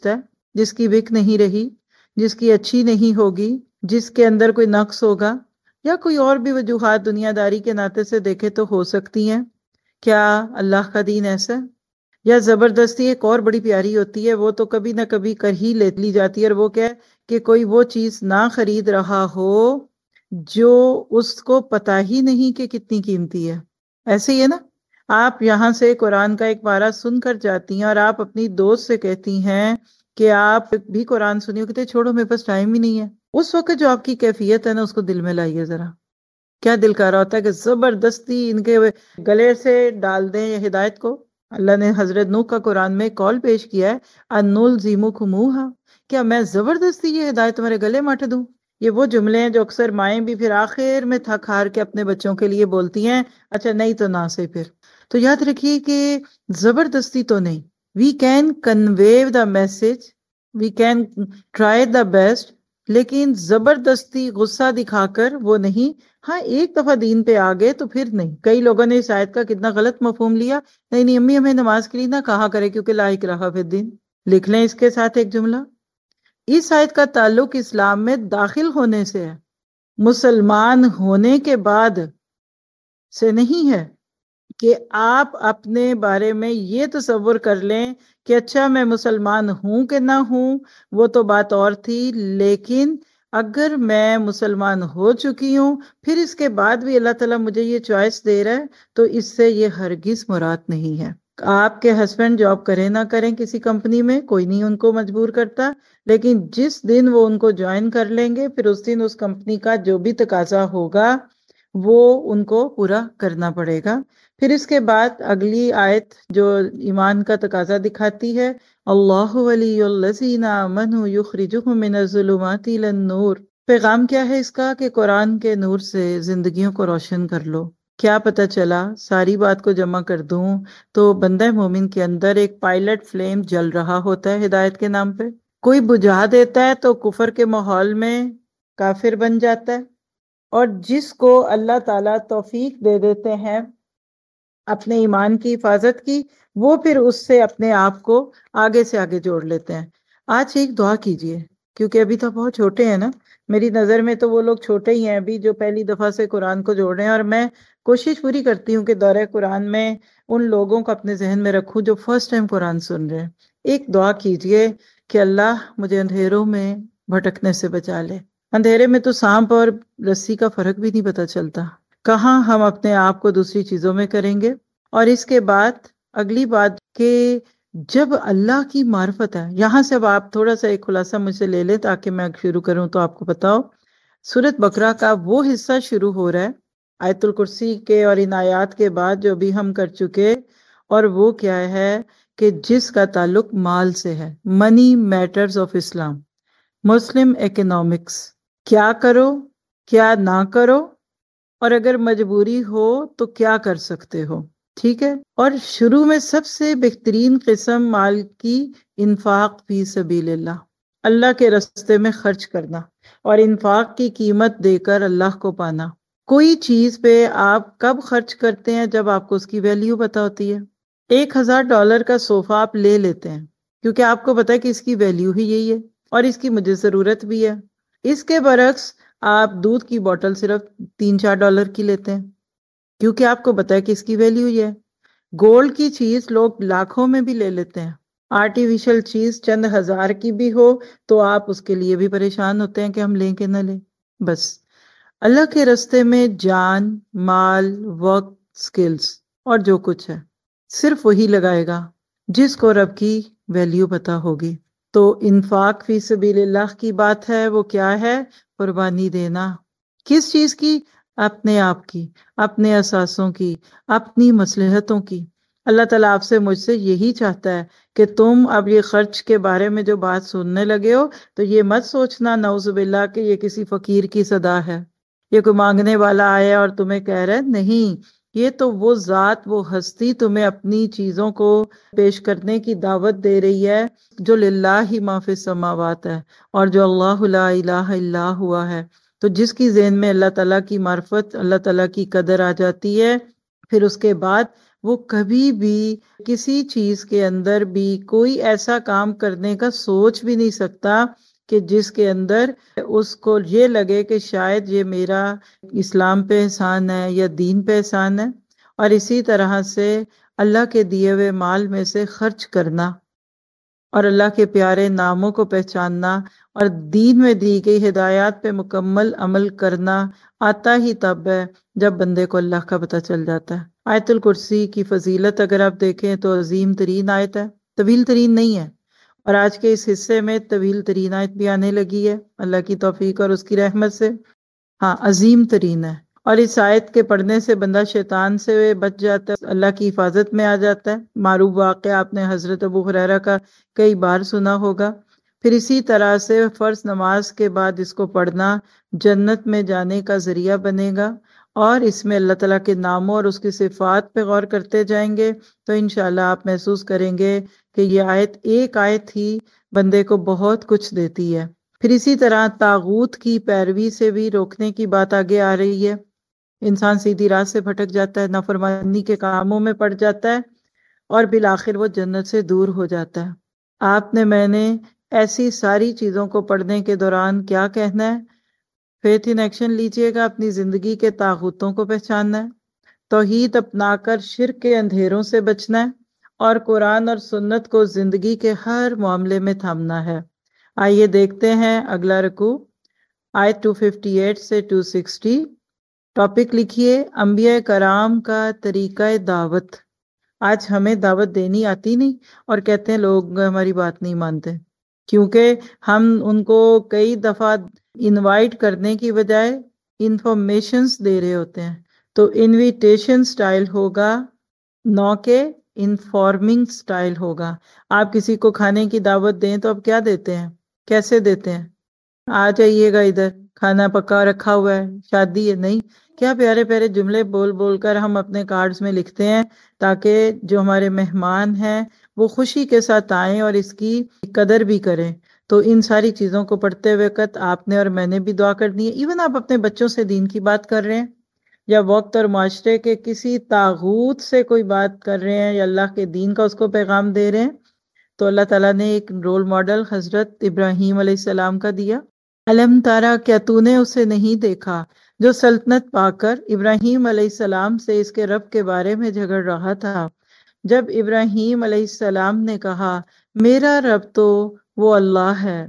S1: جس کی بک نہیں رہی، جس کی اچھی نہیں ہوگی، جس کے اندر کوئی نقص ہوگا، یا کوئی اور بھی وجوہات دنیا داری کے ناطے سے دیکھے تو ہو سکتی ہیں. کیا اللہ کا دین ایسا ہے؟ یا زبردستی ایک اور بڑی پیاری ہوتی ہے، وہ تو کبھی نہ کبھی کر ہی لے لی جاتی ہے، اور وہ کیا ہے کہ کوئی وہ چیز نہ خرید رہا ہو جو اس کو پتا ہی نہیں کہ کتنی قیمتی ہے. ایسے ہی ہے نا، آپ یہاں سے قرآن کا ایک پارہ سن کر جاتی ہیں اور آپ اپنی دوست سے کہتی ہیں کہ آپ بھی قرآن سنی ہو، کہتے چھوڑو میرے پاس ٹائم ہی نہیں ہے. اس وقت جو آپ کی کیفیت ہے نا، اس کو دل میں لائیے ذرا. کیا دل کر رہا ہوتا ہے کہ زبردستی ان کے گلے سے ڈال دیں یہ ہدایت کو. اللہ نے حضرت نوح کا قرآن میں کال پیش کیا ہے، اَنُّلْزِمُكُمُوهَا، کیا میں زبردستی یہ ہدایت تمہارے گلے مٹ دوں؟ یہ وہ جملے ہیں جو اکثر مائیں بھی پھر آخر میں تھک ہار کے اپنے بچوں کے لیے بولتی ہیں، اچھا نہیں تو نہ سے پھر. تو یاد رکھیے کہ زبردستی تو نہیں. We can convey the message, we can try the best, لیکن زبردستی غصہ دکھا کر وہ نہیں. ہاں ایک دفعہ دین پہ آ گئے تو پھر نہیں. کئی لوگوں نے اس آیت کا کتنا غلط مفہوم لیا، نہیں نہیں امی ہمیں نماز کے لیے نہ کہا کرے کیونکہ لا اکراہ فی الدین. لکھ لیں اس کے ساتھ ایک جملہ، اس آیت کا تعلق اسلام میں داخل ہونے سے ہے، مسلمان ہونے کے بعد سے نہیں ہے. کہ آپ اپنے بارے میں یہ تصور کر لیں کہ اچھا میں مسلمان ہوں کہ نہ ہوں وہ تو بات اور تھی، لیکن اگر میں مسلمان ہو چکی ہوں پھر اس کے بعد بھی اللہ تعالیٰ مجھے یہ چوائس دے رہا ہے، تو اس سے یہ ہرگز مراد نہیں ہے. آپ کے ہسبینڈ جاب کریں نہ کریں کسی کمپنی میں، کوئی نہیں ان کو مجبور کرتا، لیکن جس دن وہ ان کو جوائن کر لیں گے پھر اس دن اس کمپنی کا جو بھی تقاضا ہوگا وہ ان کو پورا کرنا پڑے گا. پھر اس کے بعد اگلی آیت جو ایمان کا تقاضا دکھاتی ہے، اللہ ولی الذین آمنوا یخرجہم من الظلمات الی النور. پیغام کیا ہے اس کا کہ قرآن کے نور سے زندگیوں کو روشن کر لو. کیا پتہ چلا، ساری بات کو جمع کر دوں تو بندہ مومن کے اندر ایک پائلٹ فلیم جل رہا ہوتا ہے ہدایت کے نام پہ. کوئی بجھا دیتا ہے تو کفر کے ماحول میں کافر بن جاتا ہے، اور جس کو اللہ تعالیٰ توفیق دے دیتے ہیں اپنے ایمان کی حفاظت کی، وہ پھر اس سے اپنے آپ کو آگے سے آگے جوڑ لیتے ہیں. آج ایک دعا کیجئے، کیونکہ ابھی تو بہت چھوٹے ہیں نا، میری نظر میں تو وہ لوگ چھوٹے ہی ہیں ابھی جو پہلی دفعہ سے قرآن کو جوڑ رہے ہیں، اور میں کوشش پوری کرتی ہوں کہ دورہ قرآن میں ان لوگوں کو اپنے ذہن میں رکھوں جو فرسٹ ٹائم قرآن سن رہے ہیں. ایک دعا کیجئے کہ اللہ مجھے اندھیروں میں بھٹکنے سے بچا لے. اندھیرے میں تو سانپ اور رسی کا فرق بھی نہیں پتہ چلتا، کہاں ہم اپنے آپ کو دوسری چیزوں میں کریں گے. اور اس کے بعد اگلی بات کہ جب اللہ کی معرفت ہے، یہاں سے اب آپ تھوڑا سا ایک خلاصہ مجھ سے لے لیں تاکہ میں شروع کروں تو آپ کو پتا ہو. سورۃ بقرہ کا وہ حصہ شروع ہو رہا ہے آیت الکرسی کے اور ان آیات کے بعد جو بھی ہم کر چکے، اور وہ کیا ہے کہ جس کا تعلق مال سے ہے. Money matters of Islam, Muslim economics. کیا کرو، کیا نہ کرو، اور اگر مجبوری ہو تو کیا کر سکتے ہو. ٹھیک ہے. اور شروع میں سب سے بہترین قسم مال کی انفاق فی سبیل اللہ، اللہ کے راستے میں خرچ کرنا، اور انفاق کی قیمت دے کر اللہ کو پانا. کوئی چیز پہ آپ کب خرچ کرتے ہیں؟ جب آپ کو اس کی ویلیو پتا ہوتی ہے. ایک ہزار ڈالر کا صوفہ آپ لے لیتے ہیں کیونکہ آپ کو پتا ہے کہ اس کی ویلیو ہی یہی ہے اور اس کی مجھے ضرورت بھی ہے. اس کے برعکس آپ دودھ کی بوٹل صرف تین چار ڈالر کی لیتے ہیں کیونکہ آپ کو پتا ہے کہ اس کی ویلیو یہ ہے. گولڈ کی چیز لوگ لاکھوں میں بھی لے لیتے ہیں، آرٹیفیشل چیز چند ہزار کی بھی ہو تو آپ اس کے لیے بھی پریشان ہوتے ہیں کہ ہم لیں کہ نہ لیں. بس اللہ کے راستے میں جان، مال، وقت، سکلز اور جو کچھ ہے صرف وہی لگائے گا جس کو رب کی ویلیو پتا ہوگی. تو انفاق فی سبیل اللہ کی بات ہے، وہ کیا ہے؟ قربانی دینا. کس چیز کی؟ اپنے آپ کی، اپنے احساسوں کی، اپنی مصلحتوں کی. اللہ تعالیٰ آپ سے مجھ سے یہی چاہتا ہے کہ تم اب یہ خرچ کے بارے میں جو بات سننے لگے ہو تو یہ مت سوچنا نعوذ باللہ کہ یہ کسی فقیر کی صدا ہے، یہ کوئی مانگنے والا آیا اور تمہیں کہہ رہا ہے. نہیں، یہ تو وہ ذات، وہ ہستی تمہیں اپنی چیزوں کو پیش کرنے کی دعوت دے رہی ہے جو للہ ما فی السماوات ہے اور جو اللہ لا الہ الا ہوا ہے. تو جس کی ذہن میں اللہ تعالیٰ کی معرفت، اللہ تعالیٰ کی قدر آ جاتی ہے، پھر اس کے بعد وہ کبھی بھی کسی چیز کے اندر بھی کوئی ایسا کام کرنے کا سوچ بھی نہیں سکتا کہ جس کے اندر اس کو یہ لگے کہ شاید یہ میرا اسلام پہ احسان ہے یا دین پہ احسان ہے۔ اور اسی طرح سے اللہ کے دیے ہوئے مال میں سے خرچ کرنا اور اللہ کے پیارے ناموں کو پہچاننا اور دین میں دی گئی ہدایات پہ مکمل عمل کرنا آتا ہی تب ہے جب بندے کو اللہ کا پتہ چل جاتا ہے۔ آیت الکرسی کی فضیلت اگر آپ دیکھیں تو عظیم ترین آیت ہے، طویل ترین نہیں ہے، اور آج کے اس حصے میں طویل ترین آیت بھی آنے لگی ہے اللہ کی توفیق اور اس کی رحمت سے۔ ہاں، عظیم ترین ہے، اور اس آیت کے پڑھنے سے بندہ شیطان سے بچ جاتا ہے، اللہ کی حفاظت میں آ جاتا ہے۔ معروف واقعہ آپ نے حضرت ابو ہریرہ کا کئی بار سنا ہوگا۔ پھر اسی طرح سے فرض نماز کے بعد اس کو پڑھنا جنت میں جانے کا ذریعہ بنے گا، اور اس میں اللہ تعالیٰ کے ناموں اور اس کی صفات پہ غور کرتے جائیں گے تو انشاءاللہ آپ محسوس کریں گے کہ یہ آیت ایک آیت ہی بندے کو بہت کچھ دیتی ہے۔ پھر اسی طرح طاغوت کی پیروی سے بھی روکنے کی بات آگے آ رہی ہے۔ انسان سیدھی راہ سے بھٹک جاتا ہے، نافرمانی کے کاموں میں پڑ جاتا ہے، اور بالآخر وہ جنت سے دور ہو جاتا ہے۔ آپ نے میں نے ایسی ساری چیزوں کو پڑھنے کے دوران کیا کہنا ہے؟ فیتھ ان ایکشن لیجئے گا، اپنی زندگی کے طاغوتوں کو پہچاننا ہے، توحید اپنا کر شرک کے اندھیروں سے بچنا ہے، اور قرآن اور سنت کو زندگی کے ہر معاملے میں تھامنا ہے۔ آئیے دیکھتے ہیں اگلا رکوع، آیت دو سو اٹھاون سے دو سو ساٹھ۔ ٹاپک لکھیے انبیاء کرام کا طریقہ دعوت۔ آج ہمیں دعوت دینی آتی نہیں، اور کہتے ہیں لوگ ہماری بات نہیں مانتے، کیونکہ ہم ان کو کئی دفعہ انوائٹ کرنے کی بجائے انفارمیشنز دے رہے ہوتے ہیں۔ تو انویٹیشن سٹائل ہوگا، نو کہ انفارمنگ سٹائل ہوگا۔ آپ کسی کو کھانے کی دعوت دیں تو آپ کیا دیتے ہیں، کیسے دیتے ہیں؟ آ جائیے گا ادھر، کھانا پکا رکھا ہوا ہے، شادی ہے، نہیں، کیا پیارے پیارے جملے بول بول کر ہم اپنے کارڈز میں لکھتے ہیں تاکہ جو ہمارے مہمان ہیں وہ خوشی کے ساتھ آئیں اور اس کی قدر بھی کریں۔ تو ان ساری چیزوں کو پڑھتے وقت آپ نے اور میں نے بھی دعا کرنی ہے۔ ایون آپ اپنے بچوں سے دین کی بات کر رہے ہیں، یا وقت اور معاشرے کے کسی طاغوت سے کوئی بات کر رہے ہیں، یا اللہ کے دین کا اس کو پیغام دے رہے ہیں، تو اللہ تعالیٰ نے ایک رول ماڈل حضرت ابراہیم علیہ السلام کا دیا۔ علم تارا، کیا تو نے اسے نہیں دیکھا جو سلطنت پا کر ابراہیم علیہ السلام سے اس کے رب کے بارے میں جھگڑ رہا تھا؟ جب ابراہیم علیہ السلام نے کہا میرا رب تو وہ اللہ ہے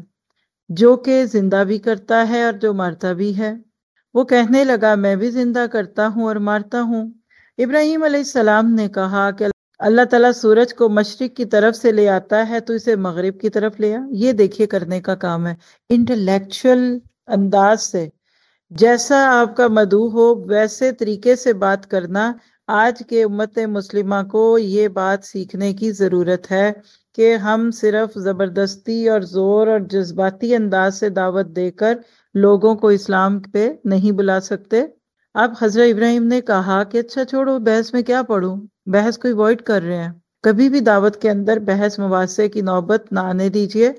S1: جو کہ زندہ بھی کرتا ہے اور جو مارتا بھی ہے، وہ کہنے لگا میں بھی زندہ کرتا ہوں اور مارتا ہوں۔ ابراہیم علیہ السلام نے کہا کہ اللہ تعالیٰ سورج کو مشرق کی طرف سے لے آتا ہے تو اسے مغرب کی طرف لے آ۔ یہ دیکھیے کرنے کا کام ہے انٹلیکچوئل انداز سے، جیسا آپ کا مدعو ہو ویسے طریقے سے بات کرنا۔ آج کے امت مسلمہ کو یہ بات سیکھنے کی ضرورت ہے کہ ہم صرف زبردستی اور زور اور جذباتی انداز سے دعوت دے کر لوگوں کو اسلام پہ نہیں بلا سکتے۔ اب حضرت ابراہیم نے کہا کہ اچھا چھوڑو، بحث میں کیا پڑھوں، بحث کو ایوائڈ کر رہے ہیں، کبھی بھی دعوت کے اندر بحث مباحثے کی نوبت نہ آنے دیجیے۔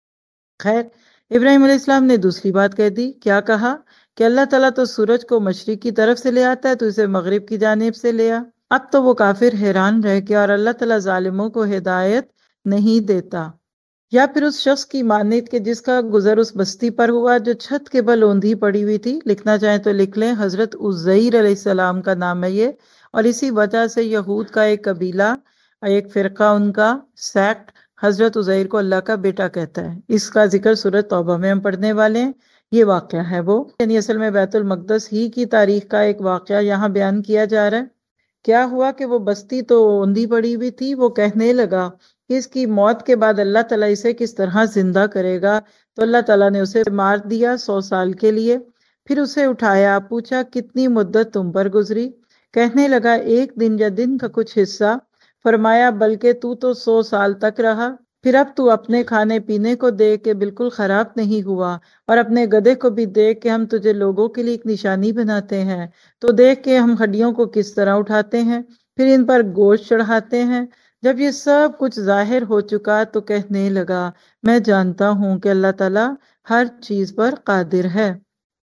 S1: خیر، ابراہیم علیہ السلام نے دوسری بات کہہ دی، کیا کہا کہ اللہ تعالیٰ تو سورج کو مشرق کی طرف سے لے آتا ہے تو اسے مغرب کی جانب سے لے آ۔ اب تو وہ کافر حیران رہ گیا، اور اللہ تعالیٰ ظالموں کو ہدایت نہیں دیتا۔ یا پھر اس شخص کی مانند کہ جس کا گزر اس بستی پر ہوا جو چھت کے بل اوندھی پڑی ہوئی تھی۔ لکھنا چاہیں تو لکھ لیں، حضرت عزیر علیہ السلام کا نام ہے یہ، اور اسی وجہ سے یہود کا ایک قبیلہ، ایک فرقہ ان کا سیکٹ حضرت عزیر کو اللہ کا بیٹا کہتا ہے۔ اس کا ذکر سورۃ توبہ میں ہم پڑھنے والے ہیں۔ یہ واقعہ ہے وہ، یعنی اصل میں بیت المقدس ہی کی تاریخ کا ایک واقعہ یہاں بیان کیا جا رہا ہے۔ کیا ہوا کہ وہ بستی تو اوندھی پڑی ہوئی تھی، وہ کہنے لگا کہ اس کی موت کے بعد اللہ تعالیٰ اسے کس طرح زندہ کرے گا، تو اللہ تعالیٰ نے اسے مار دیا سو سال کے لیے۔ پھر اسے اٹھایا، پوچھا کتنی مدت تم پر گزری؟ کہنے لگا ایک دن یا دن کا کچھ حصہ۔ فرمایا بلکہ تو تو سو سال تک رہا۔ پھر اب تو اپنے کھانے پینے کو دیکھ کے بالکل خراب نہیں ہوا، اور اپنے گدھے کو بھی دیکھ کہ ہم تجھے لوگوں کے لیے ایک نشانی بناتے ہیں، تو دیکھ کہ ہم ہڈیوں کو کس طرح اٹھاتے ہیں، پھر ان پر گوشت چڑھاتے ہیں۔ جب یہ سب کچھ ظاہر ہو چکا تو کہنے لگا میں جانتا ہوں کہ اللہ تعالیٰ ہر چیز پر قادر ہے۔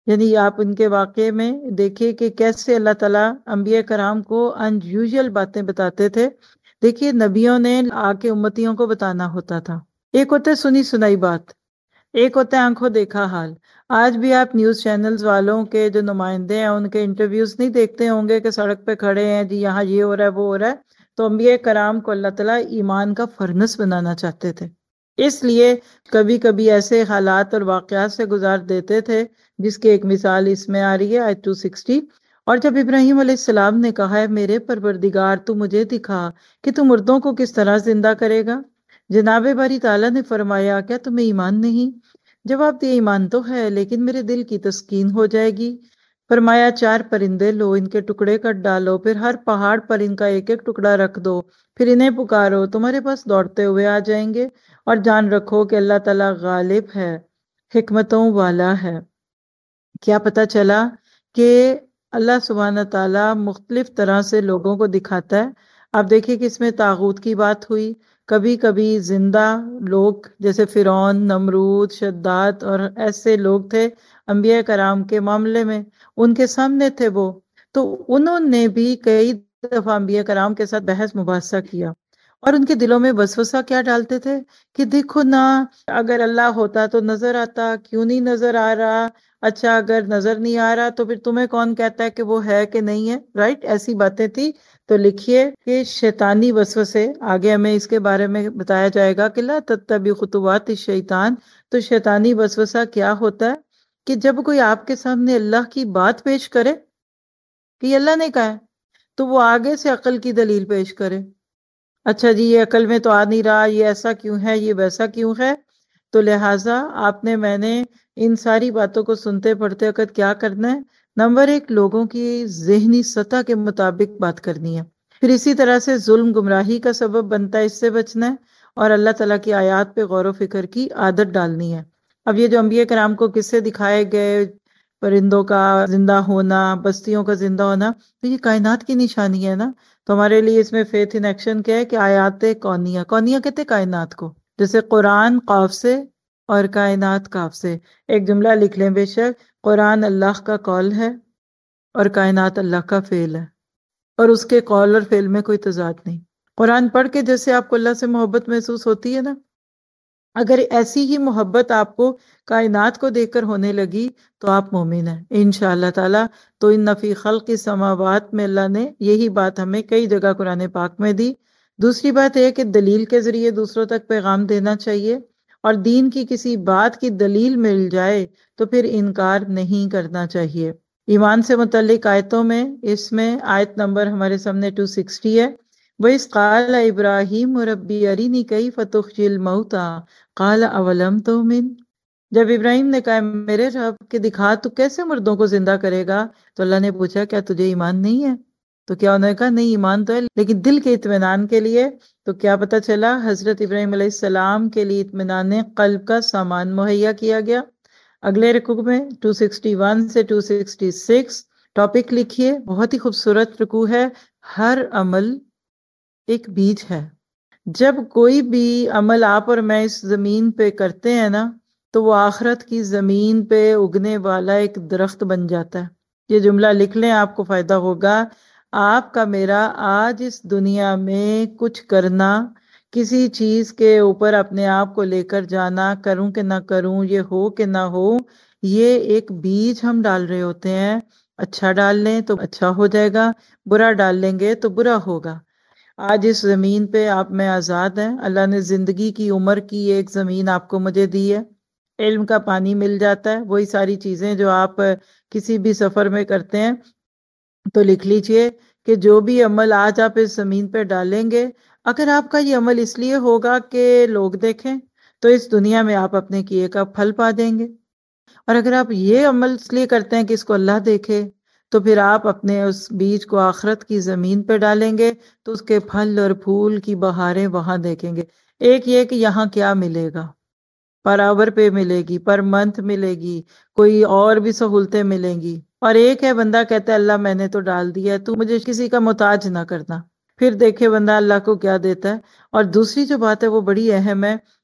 S1: یعنی آپ ان کے واقعے میں دیکھیے کہ کیسے اللہ تعالیٰ انبیاء کرام کو ان یوزول باتیں بتاتے تھے. دیکھیے نبیوں نے آ کے امتیوں کو بتانا ہوتا تھا. ایک ہوتا ہے سنی سنائی بات، ایک ہوتا ہے آنکھوں دیکھا حال. آج بھی آپ نیوز چینلز والوں کے جو نمائندے ہیں ان کے انٹرویوز نہیں دیکھتے ہوں گے کہ سڑک پہ کھڑے ہیں جی یہاں یہ ہو رہا ہے وہ ہو رہا ہے. تو انبیاء کرام کو اللہ تعالیٰ ایمان کا فرنس بنانا چاہتے تھے، اس لیے کبھی کبھی ایسے حالات اور واقعات سے گزار دیتے تھے جس کی ایک مثال اس میں آ رہی ہے آیت دو سو ساٹھ. اور جب ابراہیم علیہ السلام نے کہا ہے میرے پروردگار تو مجھے دکھا کہ تو مردوں کو کس طرح زندہ کرے گا، جناب باری تعالیٰ نے فرمایا کیا تمہیں ایمان نہیں؟ جواب دیا ایمان تو ہے لیکن میرے دل کی تسکین ہو جائے گی. فرمایا چار پرندے لو، ان کے ٹکڑے کٹ ڈالو، پھر ہر پہاڑ پر ان کا ایک ایک ٹکڑا رکھ دو، پھر انہیں پکارو، تمہارے پاس دوڑتے ہوئے آ جائیں گے. اور جان رکھو کہ اللہ تعالیٰ غالب ہے، حکمتوں والا ہے. کیا پتا چلا کہ اللہ سبحانہ تعالیٰ مختلف طرح سے لوگوں کو دکھاتا ہے. آپ دیکھیے کہ اس میں طاغوت کی بات ہوئی، کبھی کبھی زندہ لوگ جیسے فرعون، نمرود، شداد اور ایسے لوگ تھے انبیاء کرام کے معاملے میں، ان کے سامنے تھے وہ، تو انہوں نے بھی کئی دفعہ انبیاء کرام کے ساتھ بحث مباحثہ کیا. اور ان کے دلوں میں وسوسہ کیا ڈالتے تھے کہ دیکھو نا اگر اللہ ہوتا تو نظر آتا، کیوں نہیں نظر آ رہا؟ اچھا اگر نظر نہیں آ رہا تو پھر تمہیں کون کہتا ہے کہ وہ ہے کہ نہیں ہے؟ رائٹ، ایسی باتیں تھی. تو لکھیے کہ شیطانی وسوسے، آگے ہمیں اس کے بارے میں بتایا جائے گا کہ لا تتبعوا خطوات الشیطان. تو شیطانی وسوسہ کیا ہوتا ہے کہ جب کوئی آپ کے سامنے اللہ کی بات پیش کرے کہ یہ اللہ نے کہا ہے تو وہ آگے سے عقل کی دلیل پیش کرے. اچھا جی یہ عقل میں تو آ نہیں رہا، یہ ایسا کیوں ہے، یہ ویسا کیوں ہے. تو لہٰذا آپ نے میں نے ان ساری باتوں کو سنتے پڑھتے وقت کیا کرنا ہے؟ نمبر ایک، لوگوں کی ذہنی سطح کے مطابق بات کرنی ہے. پھر اسی طرح سے ظلم گمراہی کا سبب بنتا ہے، اس سے بچنا ہے. اور اللہ تعالیٰ کی آیات پہ غور و فکر کی عادت ڈالنی ہے. اب یہ جو انبیاء کرام کو قصے دکھائے گئے، پرندوں کا زندہ ہونا، بستیوں کا زندہ ہونا، تو یہ کائنات کی نشانی ہے نا. تو ہمارے لیے اس میں فیتھ ان ایکشن کیا ہے کہ آیات کونیہ، کونیہ کہتے کائنات کو، جیسے قرآن قاف سے اور کائنات کاف سے. ایک جملہ لکھ لیں بے شک، قرآن اللہ کا قول ہے اور کائنات اللہ کا فعل ہے، اور اس کے قول اور فعل میں کوئی تضاد نہیں. قرآن پڑھ کے جیسے آپ کو اللہ سے محبت محسوس ہوتی ہے نا، اگر ایسی ہی محبت آپ کو کائنات کو دیکھ کر ہونے لگی تو آپ مومن ہیں انشاءاللہ تعالی. تو ان فی خلق السماوات میں اللہ نے یہی بات ہمیں کئی جگہ قرآن پاک میں دی. دوسری بات یہ کہ دلیل کے ذریعے دوسروں تک پیغام دینا چاہیے، اور دین کی کسی بات کی دلیل مل جائے تو پھر انکار نہیں کرنا چاہیے. ایمان سے متعلق آیتوں میں اس میں آیت نمبر ہمارے سامنے دو سو ساٹھ ہے. وَإِذْ قَالَ إِبْرَاهِيمُ رَبِّ أَرِنِي كَيْفَ تُحْيِي الْمَوْتَىٰ قَالَ أَوَلَمْ تُؤْمِنْ. جب ابراہیم نے کہا میرے رب کے دکھا تو کیسے مردوں کو زندہ کرے گا، تو اللہ نے پوچھا کیا تجھے ایمان نہیں ہے؟ تو کیا انہوں نے کہا نہیں ایمان تو ہے لیکن دل کے اطمینان کے لیے. تو کیا پتا چلا حضرت ابراہیم علیہ السلام کے لیے اطمینان قلب کا سامان مہیا کیا گیا. اگلے رکوع میں دو سو اکسٹھ سے دو سو چھیاسٹھ ٹاپک لکھیے، بہت ہی خوبصورت رکوع ہے. ہر عمل ایک بیج ہے. جب کوئی بھی عمل آپ اور میں اس زمین پہ کرتے ہیں نا تو وہ آخرت کی زمین پہ اگنے والا ایک درخت بن جاتا ہے. یہ جملہ لکھ لیں، آپ کو فائدہ ہوگا. آپ کا میرا آج اس دنیا میں کچھ کرنا، کسی چیز کے اوپر اپنے آپ کو لے کر جانا، کروں کہ نہ کروں، یہ ہو کہ نہ ہو، یہ ایک بیج ہم ڈال رہے ہوتے ہیں. اچھا ڈال لیں تو اچھا ہو جائے گا، برا ڈال لیں گے تو برا ہوگا. آج اس زمین پہ آپ میں آزاد ہیں. اللہ نے زندگی کی عمر کی ایک زمین آپ کو مجھے دی ہے. علم کا پانی مل جاتا ہے، وہی ساری چیزیں جو آپ کسی بھی سفر میں کرتے ہیں. تو لکھ لیجئے کہ جو بھی عمل آج آپ اس زمین پہ ڈالیں گے، اگر آپ کا یہ عمل اس لیے ہوگا کہ لوگ دیکھیں تو اس دنیا میں آپ اپنے کیے کا پھل پا دیں گے. اور اگر آپ یہ عمل اس لیے کرتے ہیں کہ اس کو اللہ دیکھے تو پھر آپ اپنے اس بیج کو آخرت کی زمین پہ ڈالیں گے تو اس کے پھل اور پھول کی بہاریں وہاں دیکھیں گے. ایک یہ کہ یہاں کیا ملے گا، پر آور پہ ملے گی، پر منتھ ملے گی، کوئی اور بھی سہولتیں ملیں گی. اور ایک ہے بندہ کہتا ہے اللہ میں نے تو ڈال دیا ہے، تو مجھے کسی کا محتاج نہ کرنا. پھر دیکھے بندہ اللہ کو کیا دیتا ہے. اور دوسری جو بات ہے وہ بڑی اہم ہے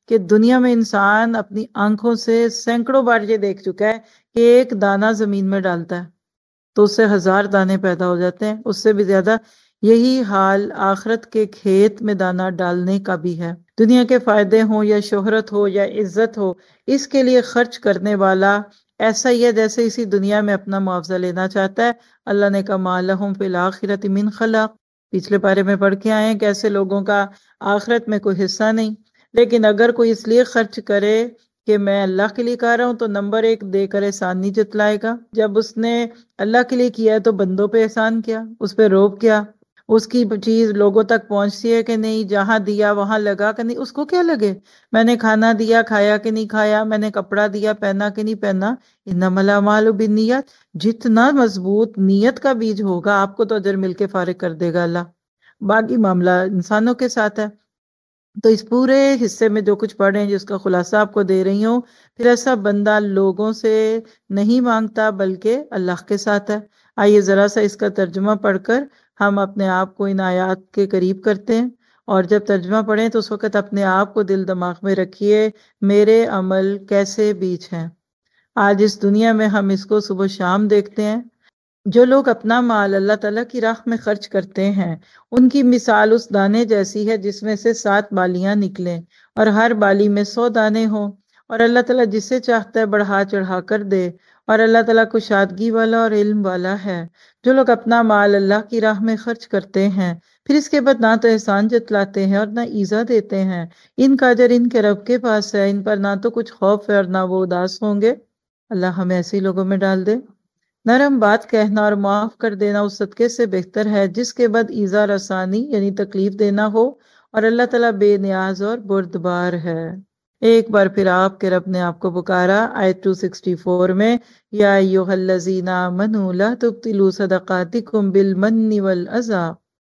S1: کہ دنیا میں انسان اپنی آنکھوں سے سینکڑوں بار یہ دیکھ چکا ہے کہ ایک دانہ زمین میں ڈالتا ہے تو اس سے ہزار دانے پیدا ہو جاتے ہیں، اس سے بھی زیادہ۔ یہی حال آخرت کے کھیت میں دانہ ڈالنے کا بھی ہے۔ دنیا کے فائدے ہوں یا شہرت ہو یا عزت ہو، اس کے لیے خرچ کرنے والا ایسا ہی ہے جیسے اسی دنیا میں اپنا معاوضہ لینا چاہتا ہے۔ اللہ نے کہا مَا لَهُمْ فِي الْآخِرَةِ مِنْ خَلَاقٍ، پچھلے پارے میں پڑھ کے آئے ہیں کہ ایسے لوگوں کا آخرت میں کوئی حصہ نہیں۔ لیکن اگر کوئی اس لیے خرچ کرے کہ میں اللہ کے لیے کر رہا ہوں تو نمبر ایک دے کر احسان نہیں جتلائے گا۔ جب اس نے اللہ کے لیے کیا ہے تو بندوں پہ احسان کیا، اس پہ روب کیا، اس کی چیز لوگوں تک پہنچتی ہے کہ نہیں، جہاں دیا وہاں لگا کہ نہیں، اس کو کیا لگے، میں نے کھانا دیا کھایا کہ نہیں کھایا، میں نے کپڑا دیا پہنا کہ نہیں پہنا۔ انما الاعمال بالنیات، جتنا مضبوط نیت کا بیج ہوگا آپ کو تو اجر مل کے فارغ کر دے گا اللہ۔ باقی معاملہ انسانوں کے ساتھ ہے۔ تو اس پورے حصے میں جو کچھ پڑھ رہے ہیں جس کا خلاصہ آپ کو دے رہی ہوں، پھر ایسا بندہ لوگوں سے نہیں مانگتا بلکہ اللہ کے ساتھ ہے۔ آئیے ذرا سا اس کا ترجمہ پڑھ کر ہم اپنے آپ کو ان آیات کے قریب کرتے ہیں، اور جب ترجمہ پڑھیں تو اس وقت اپنے آپ کو دل دماغ میں رکھیے میرے عمل کیسے بیج ہیں۔ آج اس دنیا میں ہم اس کو صبح شام دیکھتے ہیں۔ جو لوگ اپنا مال اللہ تعالیٰ کی راہ میں خرچ کرتے ہیں ان کی مثال اس دانے جیسی ہے جس میں سے سات بالیاں نکلیں اور ہر بالی میں سو دانے ہوں، اور اللہ تعالیٰ جسے چاہتا ہے بڑھا چڑھا کر دے، اور اللہ تعالیٰ کشادگی والا اور علم والا ہے۔ جو لوگ اپنا مال اللہ کی راہ میں خرچ کرتے ہیں پھر اس کے بعد نہ تو احسان جتلاتے ہیں اور نہ ایذا دیتے ہیں، ان کا اجر ان کے رب کے پاس ہے، ان پر نہ تو کچھ خوف ہے اور نہ وہ اداس ہوں گے۔ اللہ ہمیں ایسے ہی لوگوں میں ڈال دے۔ نرم بات کہنا اور معاف کر دینا اس صدقے سے بہتر ہے جس کے بعد ایذا رسانی یعنی تکلیف دینا ہو، اور اللہ تعالیٰ بے نیاز اور بردبار ہے۔ ایک بار پھر آپ کے رب نے آپ کو پکارا آیت دو سو چوالیس میں، یا ایھا الذین آمنوا لا تبطلوا صدقاتکم بالمن والعزا،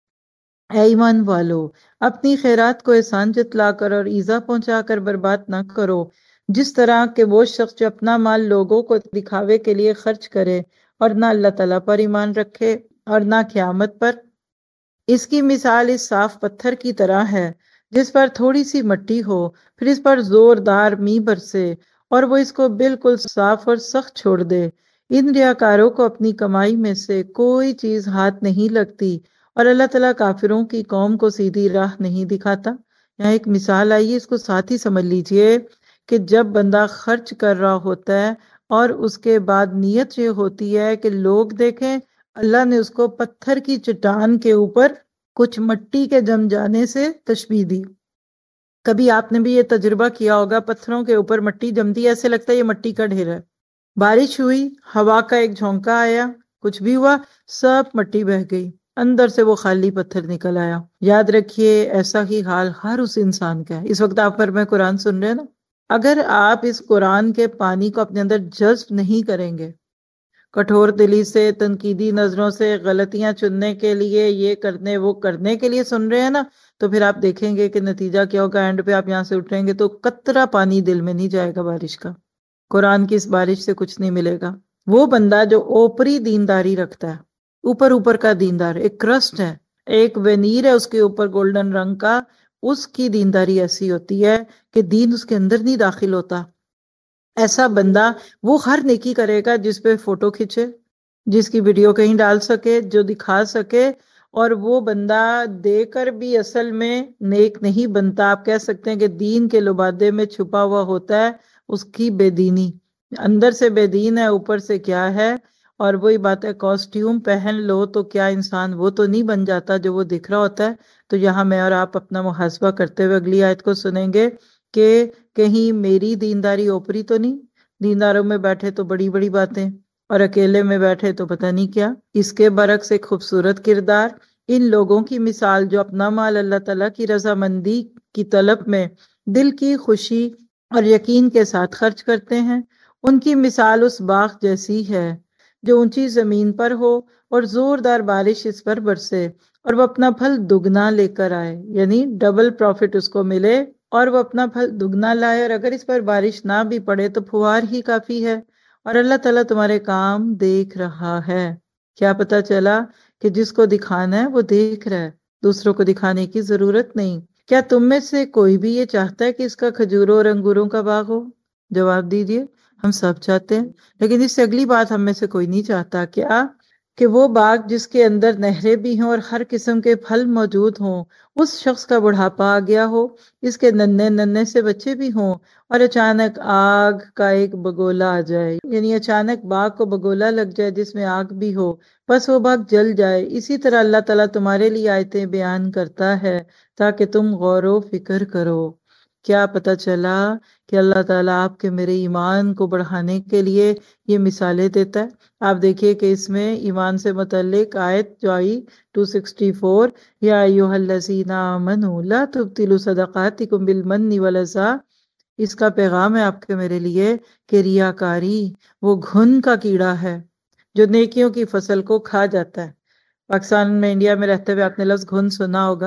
S1: اے ایمان والو اپنی خیرات کو احسان جتلا کر اور ایذا پہنچا کر برباد نہ کرو، جس طرح کہ وہ شخص جو اپنا مال لوگوں کو دکھاوے کے لیے خرچ کرے اور نہ اللہ تعالیٰ پر ایمان رکھے اور نہ قیامت پر۔ اس کی مثال اس صاف پتھر کی طرح ہے جس پر تھوڑی سی مٹی ہو، پھر اس پر زوردار می برسے اور وہ اس کو بالکل صاف اور سخت چھوڑ دے۔ ان ریاکاروں کو اپنی کمائی میں سے کوئی چیز ہاتھ نہیں لگتی، اور اللہ تعالیٰ کافروں کی قوم کو سیدھی راہ نہیں دکھاتا۔ یہاں ایک مثال آئی ہے، اس کو ساتھ ہی سمجھ لیجئے کہ جب بندہ خرچ کر رہا ہوتا ہے اور اس کے بعد نیت یہ ہوتی ہے کہ لوگ دیکھیں، اللہ نے اس کو پتھر کی چٹان کے اوپر کچھ مٹی کے جم جانے سے تشبیہ دی۔ کبھی آپ نے بھی یہ تجربہ کیا ہوگا، پتھروں کے اوپر مٹی جمتی ہے، ایسے لگتا ہے یہ مٹی کا ڈھیر ہے۔ بارش ہوئی، ہوا کا ایک جھونکا آیا، کچھ بھی ہوا، سب مٹی بہہ گئی، اندر سے وہ خالی پتھر نکل آیا۔ یاد رکھیے ایسا ہی حال ہر اس انسان کا ہے۔ اس وقت آپ پر میں قرآن سن رہے ہیں نا، اگر آپ اس قرآن کے پانی کو اپنے اندر جذب نہیں کریں گے، کٹھور دلی سے، تنقیدی نظروں سے، غلطیاں چننے کے لیے، یہ کرنے وہ کرنے کے لیے سن رہے ہیں نا، تو پھر آپ دیکھیں گے کہ نتیجہ کیا ہوگا۔ اینڈ پہ آپ یہاں سے اٹھیں گے تو قطرہ پانی دل میں نہیں جائے گا بارش کا۔ قرآن کی اس بارش سے کچھ نہیں ملے گا۔ وہ بندہ جو اوپری دینداری رکھتا ہے، اوپر اوپر کا دیندار، ایک کرسٹ ہے، ایک ونیر ہے اس کے اوپر گولڈن رنگ کا، اس کی دینداری ایسی ہوتی ہے کہ دین اس کے اندر نہیں داخل ہوتا۔ ایسا بندہ وہ ہر نیکی کرے گا جس پہ فوٹو کھینچے، جس کی ویڈیو کہیں ڈال سکے، جو دکھا سکے، اور وہ بندہ دے کر بھی اصل میں نیک نہیں بنتا۔ آپ کہہ سکتے ہیں کہ دین کے لبادے میں چھپا ہوا ہوتا ہے اس کی بے دینی، اندر سے بے دین ہے، اوپر سے کیا ہے۔ اور وہی بات ہے، کاسٹیوم پہن لو تو کیا انسان وہ تو نہیں بن جاتا جو وہ دکھ رہا ہوتا ہے۔ تو یہاں میں اور آپ اپنا محاسبہ کرتے ہوئے اگلی آیت کو سنیں گے کہ کہیں میری دینداری اوپری تو نہیں، دینداروں میں بیٹھے تو بڑی بڑی باتیں اور اکیلے میں بیٹھے تو پتہ نہیں کیا۔ اس کے برعکس ایک خوبصورت کردار، ان لوگوں کی مثال جو اپنا مال اللہ تعالیٰ کی رضامندی کی طلب میں دل کی خوشی اور یقین کے ساتھ خرچ کرتے ہیں، ان کی مثال اس باغ جیسی ہے جو اونچی زمین پر ہو اور زوردار بارش اس پر برسے اور وہ اپنا پھل دگنا لے کر آئے، یعنی ڈبل پروفٹ اس کو ملے، اور وہ اپنا پھل دگنا لائے، اور اگر اس پر بارش نہ بھی پڑے تو پھوار ہی کافی ہے، اور اللہ تعالیٰ تمہارے کام دیکھ رہا ہے۔ کیا پتا چلا کہ جس کو دکھانا ہے وہ دیکھ رہا ہے، دوسروں کو دکھانے کی ضرورت نہیں۔ کیا تم میں سے کوئی بھی یہ چاہتا ہے کہ اس کا کھجوروں اور انگوروں کا باغ ہو؟ جواب دیجیے، ہم سب چاہتے ہیں، لیکن اس سے اگلی بات ہم میں سے کوئی نہیں چاہتا، کیا کہ وہ باغ جس کے اندر نہریں بھی ہوں اور ہر قسم کے پھل موجود ہوں، اس شخص کا بڑھاپا آ گیا ہو، اس کے ننھے ننھے سے بچے بھی ہوں، اور اچانک آگ کا ایک بگولا آ جائے، یعنی اچانک باغ کو بگولا لگ جائے جس میں آگ بھی ہو، بس وہ باغ جل جائے۔ اسی طرح اللہ تعالیٰ تمہارے لیے آیتیں بیان کرتا ہے تاکہ تم غور و فکر کرو۔ کیا پتہ چلا کہ اللہ تعالیٰ آپ کے میرے ایمان کو بڑھانے کے لیے یہ مثالیں دیتا ہے۔ آپ دیکھیے کہ اس میں ایمان سے متعلق آیت جو آئی دو سو چوالیس، یا ایھا الذین آمنوا لا تبطلوا صدقاتکم بالمن والعطا، اس کا پیغام ہے آپ کے میرے لیے کہ ریاکاری وہ گھن کا کیڑا ہے جو نیکیوں کی فصل کو کھا جاتا ہے۔ پاکستان میں، انڈیا میں رہتے ہوئے آپ نے لفظ گھن سنا ہوگا۔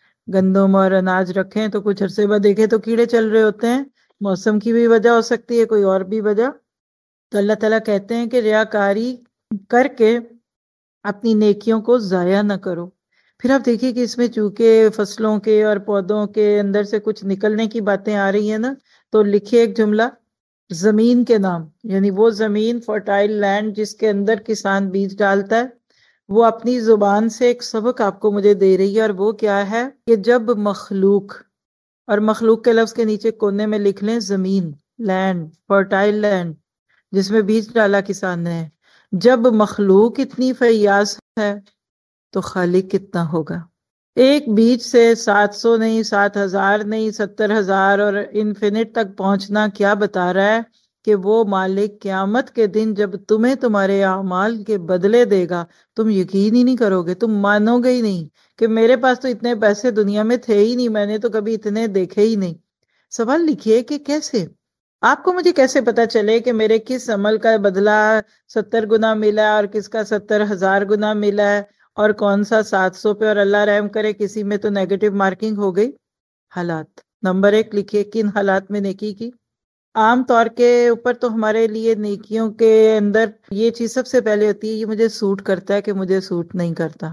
S1: گندم اور اناج رکھیں تو کچھ عرصے بعد دیکھیں تو کیڑے چل رہے ہوتے ہیں، موسم کی بھی وجہ ہو سکتی ہے، کوئی اور بھی وجہ۔ تو اللہ تعالیٰ کہتے ہیں کہ ریاکاری کر کے اپنی نیکیوں کو ضائع نہ کرو۔ پھر آپ دیکھیے کہ اس میں چونکہ فصلوں کے اور پودوں کے اندر سے کچھ نکلنے کی باتیں آ رہی ہیں نا، تو لکھیے ایک جملہ زمین کے نام، یعنی وہ زمین فرٹائل لینڈ جس کے اندر کسان بیج ڈالتا ہے، وہ اپنی زبان سے ایک سبق آپ کو مجھے دے رہی ہے، اور وہ کیا ہے کہ جب مخلوق، اور مخلوق کے لفظ کے نیچے کونے میں لکھ لیں زمین، لینڈ، فرٹائل لینڈ جس میں بیج ڈالا کسان نے، جب مخلوق اتنی فیاض ہے تو خالق کتنا ہوگا۔ ایک بیج سے سات سو نہیں، سات ہزار نہیں، ستر ہزار اور انفینٹ تک پہنچنا کیا بتا رہا ہے کہ وہ مالک قیامت کے دن جب تمہیں تمہارے اعمال کے بدلے دے گا، تم یقین ہی نہیں کرو گے، تم مانو گے ہی نہیں کہ میرے پاس تو اتنے پیسے دنیا میں تھے ہی نہیں، میں نے تو کبھی اتنے دیکھے ہی نہیں۔ سوال لکھیے کہ کیسے آپ کو مجھے کیسے پتا چلے کہ میرے کس عمل کا بدلہ ستر گنا ملا ہے اور کس کا ستر ہزار گنا ملا ہے، اور کون سا سات سو پہ، اور اللہ رحم کرے کسی میں تو نیگیٹو مارکنگ ہو گئی۔ حالات نمبر ایک لکھیے، کن حالات میں نیکی کی۔ عام طور کے اوپر تو ہمارے لیے نیکیوں کے اندر یہ چیز سب سے پہلے ہوتی ہے، یہ مجھے سوٹ کرتا ہے کہ مجھے سوٹ نہیں کرتا۔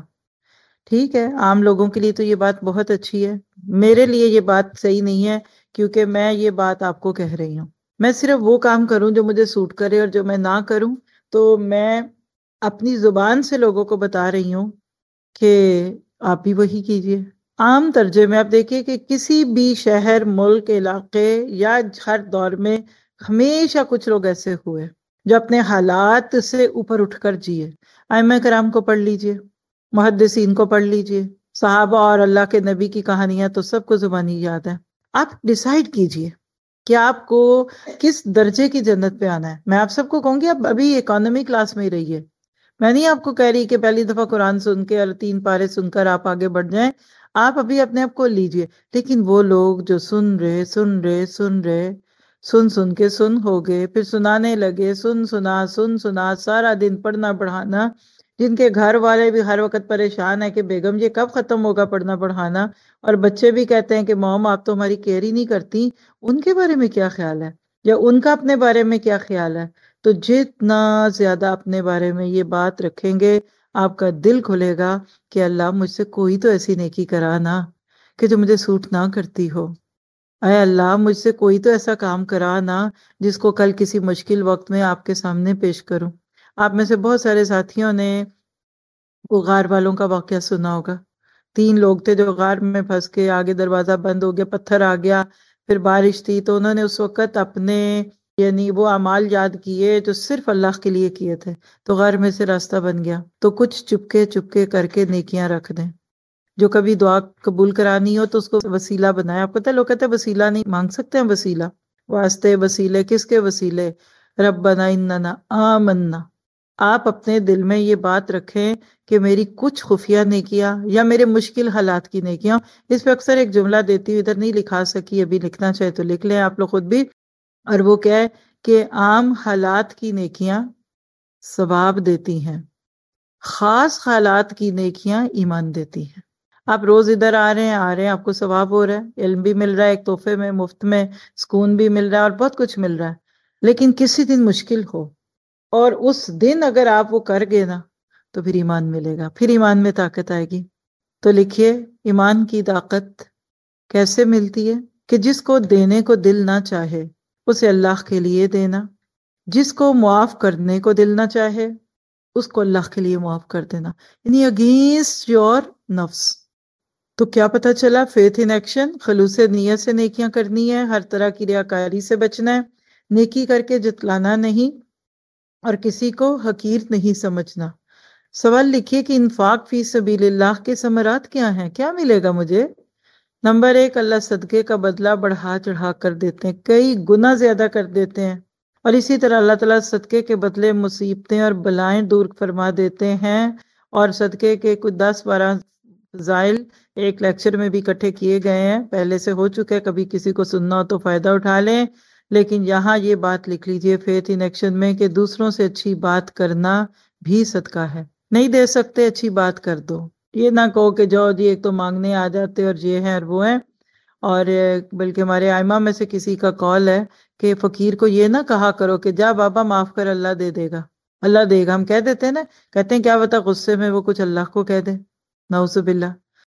S1: ٹھیک ہے، عام لوگوں کے لیے تو یہ بات بہت اچھی ہے، میرے لیے یہ بات صحیح نہیں ہے، کیونکہ میں یہ بات آپ کو کہہ رہی ہوں۔ میں صرف وہ کام کروں جو مجھے سوٹ کرے، اور جو میں نہ کروں تو میں اپنی زبان سے لوگوں کو بتا رہی ہوں کہ آپ بھی وہی کیجئے۔ عام درجے میں آپ دیکھیے کہ کسی بھی شہر، ملک، علاقے یا ہر دور میں ہمیشہ کچھ لوگ ایسے ہوئے جو اپنے حالات سے اوپر اٹھ کر جیے۔ ائمہ کرام کو پڑھ لیجئے، محدثین کو پڑھ لیجئے، صحابہ اور اللہ کے نبی کی کہانیاں تو سب کو زبانی یاد ہے۔ آپ ڈیسائیڈ کیجئے کہ آپ کو کس درجے کی جنت پہ آنا ہے۔ میں آپ سب کو کہوں گی آپ ابھی اکانومی کلاس میں ہی رہیے، میں نہیں آپ کو کہہ رہی کہ پہلی دفعہ قرآن سن کے اور تین پارے سن کر آپ آگے بڑھ جائیں، آپ ابھی اپنے آپ کو لیجئے۔ لیکن وہ لوگ جو سن رہے سن رہے سن رہے سن سن کے سن ہو گئے، پھر سنانے لگے، سن سنا سن سنا سارا دن پڑھنا پڑھانا، جن کے گھر والے بھی ہر وقت پریشان ہے کہ بیگم یہ کب ختم ہوگا پڑھنا پڑھانا، اور بچے بھی کہتے ہیں کہ موم آپ تو ہماری کیئر ہی نہیں کرتی، ان کے بارے میں کیا خیال ہے، یا ان کا اپنے بارے میں کیا خیال ہے؟ تو جتنا زیادہ اپنے بارے میں یہ بات رکھیں گے، آپ کا دل کھلے گا کہ اللہ مجھ سے کوئی تو ایسی نیکی کرا نا کہ جو مجھے سوٹ نہ کرتی ہو۔ اے اللہ مجھ سے کوئی تو ایسا کام کرا نا جس کو کل کسی مشکل وقت میں آپ کے سامنے پیش کروں۔ آپ میں سے بہت سارے ساتھیوں نے وہ غار والوں کا واقعہ سنا ہوگا۔ تین لوگ تھے جو غار میں پھنس کے، آگے دروازہ بند ہو گیا، پتھر آ گیا، پھر بارش تھی، تو انہوں نے اس وقت اپنے یعنی وہ اعمال یاد کیے جو صرف اللہ کے لیے کیے تھے، تو غار میں سے راستہ بن گیا۔ تو کچھ چپکے چپکے کر کے نیکیاں رکھ دیں، جو کبھی دعا قبول کرانی ہو تو اس کو وسیلہ بنائے۔ آپ پتہ لوگ کہتے ہیں وسیلہ نہیں مانگ سکتے ہیں، وسیلہ واسطے وسیلے کس کے وسیلے؟ ربنا اننا آمنا۔ آپ اپنے دل میں یہ بات رکھیں کہ میری کچھ خفیہ نیکیاں یا میرے مشکل حالات کی نیکیاں، اس پہ اکثر ایک جملہ دیتی ہوں، ادھر نہیں لکھا سکی، ابھی لکھنا چاہے تو لکھ لیں آپ لوگ خود بھی، اور وہ کیا ہے کہ عام حالات کی نیکیاں ثواب دیتی ہیں، خاص حالات کی نیکیاں ایمان دیتی ہیں۔ آپ روز ادھر آ رہے ہیں آ رہے ہیں آپ کو ثواب ہو رہا ہے، علم بھی مل رہا ہے ایک تحفے میں، مفت میں سکون بھی مل رہا ہے اور بہت کچھ مل رہا ہے، لیکن کسی دن مشکل ہو اور اس دن اگر آپ وہ کر گئے نا تو پھر ایمان ملے گا، پھر ایمان میں طاقت آئے گی۔ تو لکھیے ایمان کی طاقت کیسے ملتی ہے؟ کہ جس کو دینے کو دل نہ چاہے اسے اللہ کے لیے دینا، جس کو معاف کرنے کو دل نہ چاہے اس کو اللہ کے لیے معاف کر دینا، یعنی اگینسٹ یور نفس۔ تو کیا پتہ چلا؟ فیتھ ان ایکشن، خلوص نیت سے نیکیاں کرنی ہے، ہر طرح کی ریاکاری سے بچنا ہے، نیکی کر کے جتلانا نہیں اور کسی کو حقیر نہیں سمجھنا۔ سوال لکھیے کہ انفاق فی سبیل اللہ کے ثمرات کیا ہیں؟ کیا ملے گا مجھے؟ نمبر ایک، اللہ صدقے کا بدلہ بڑھا چڑھا کر دیتے ہیں، کئی گنا زیادہ کر دیتے ہیں، اور اسی طرح اللہ تعالیٰ صدقے کے بدلے مصیبتیں اور بلائیں دور فرما دیتے ہیں۔ اور صدقے کے کچھ دس بارہ فضائل ایک لیکچر میں بھی اکٹھے کیے گئے ہیں، پہلے سے ہو چکے، کبھی کسی کو سننا ہو تو فائدہ اٹھا لیں، لیکن یہاں یہ بات لکھ لیجئے فیتھ ان ایکشن میں کہ دوسروں سے اچھی بات کرنا بھی صدقہ ہے۔ نہیں دے سکتے، اچھی بات کر دو، یہ نہ کہو کہ جاؤ جی ایک تو مانگنے آ جاتے اور یہ ہیں اور وہ ہیں۔ اور بلکہ ہمارے ائمہ میں سے کسی کا قول ہے کہ فقیر کو یہ نہ کہا کرو کہ جا بابا معاف کر، اللہ دے دے گا، اللہ دے گا۔ ہم کہہ دیتے ہیں نا، کہتے ہیں کیا بتا غصے میں وہ کچھ اللہ کو کہہ دے، نعوذ باللہ۔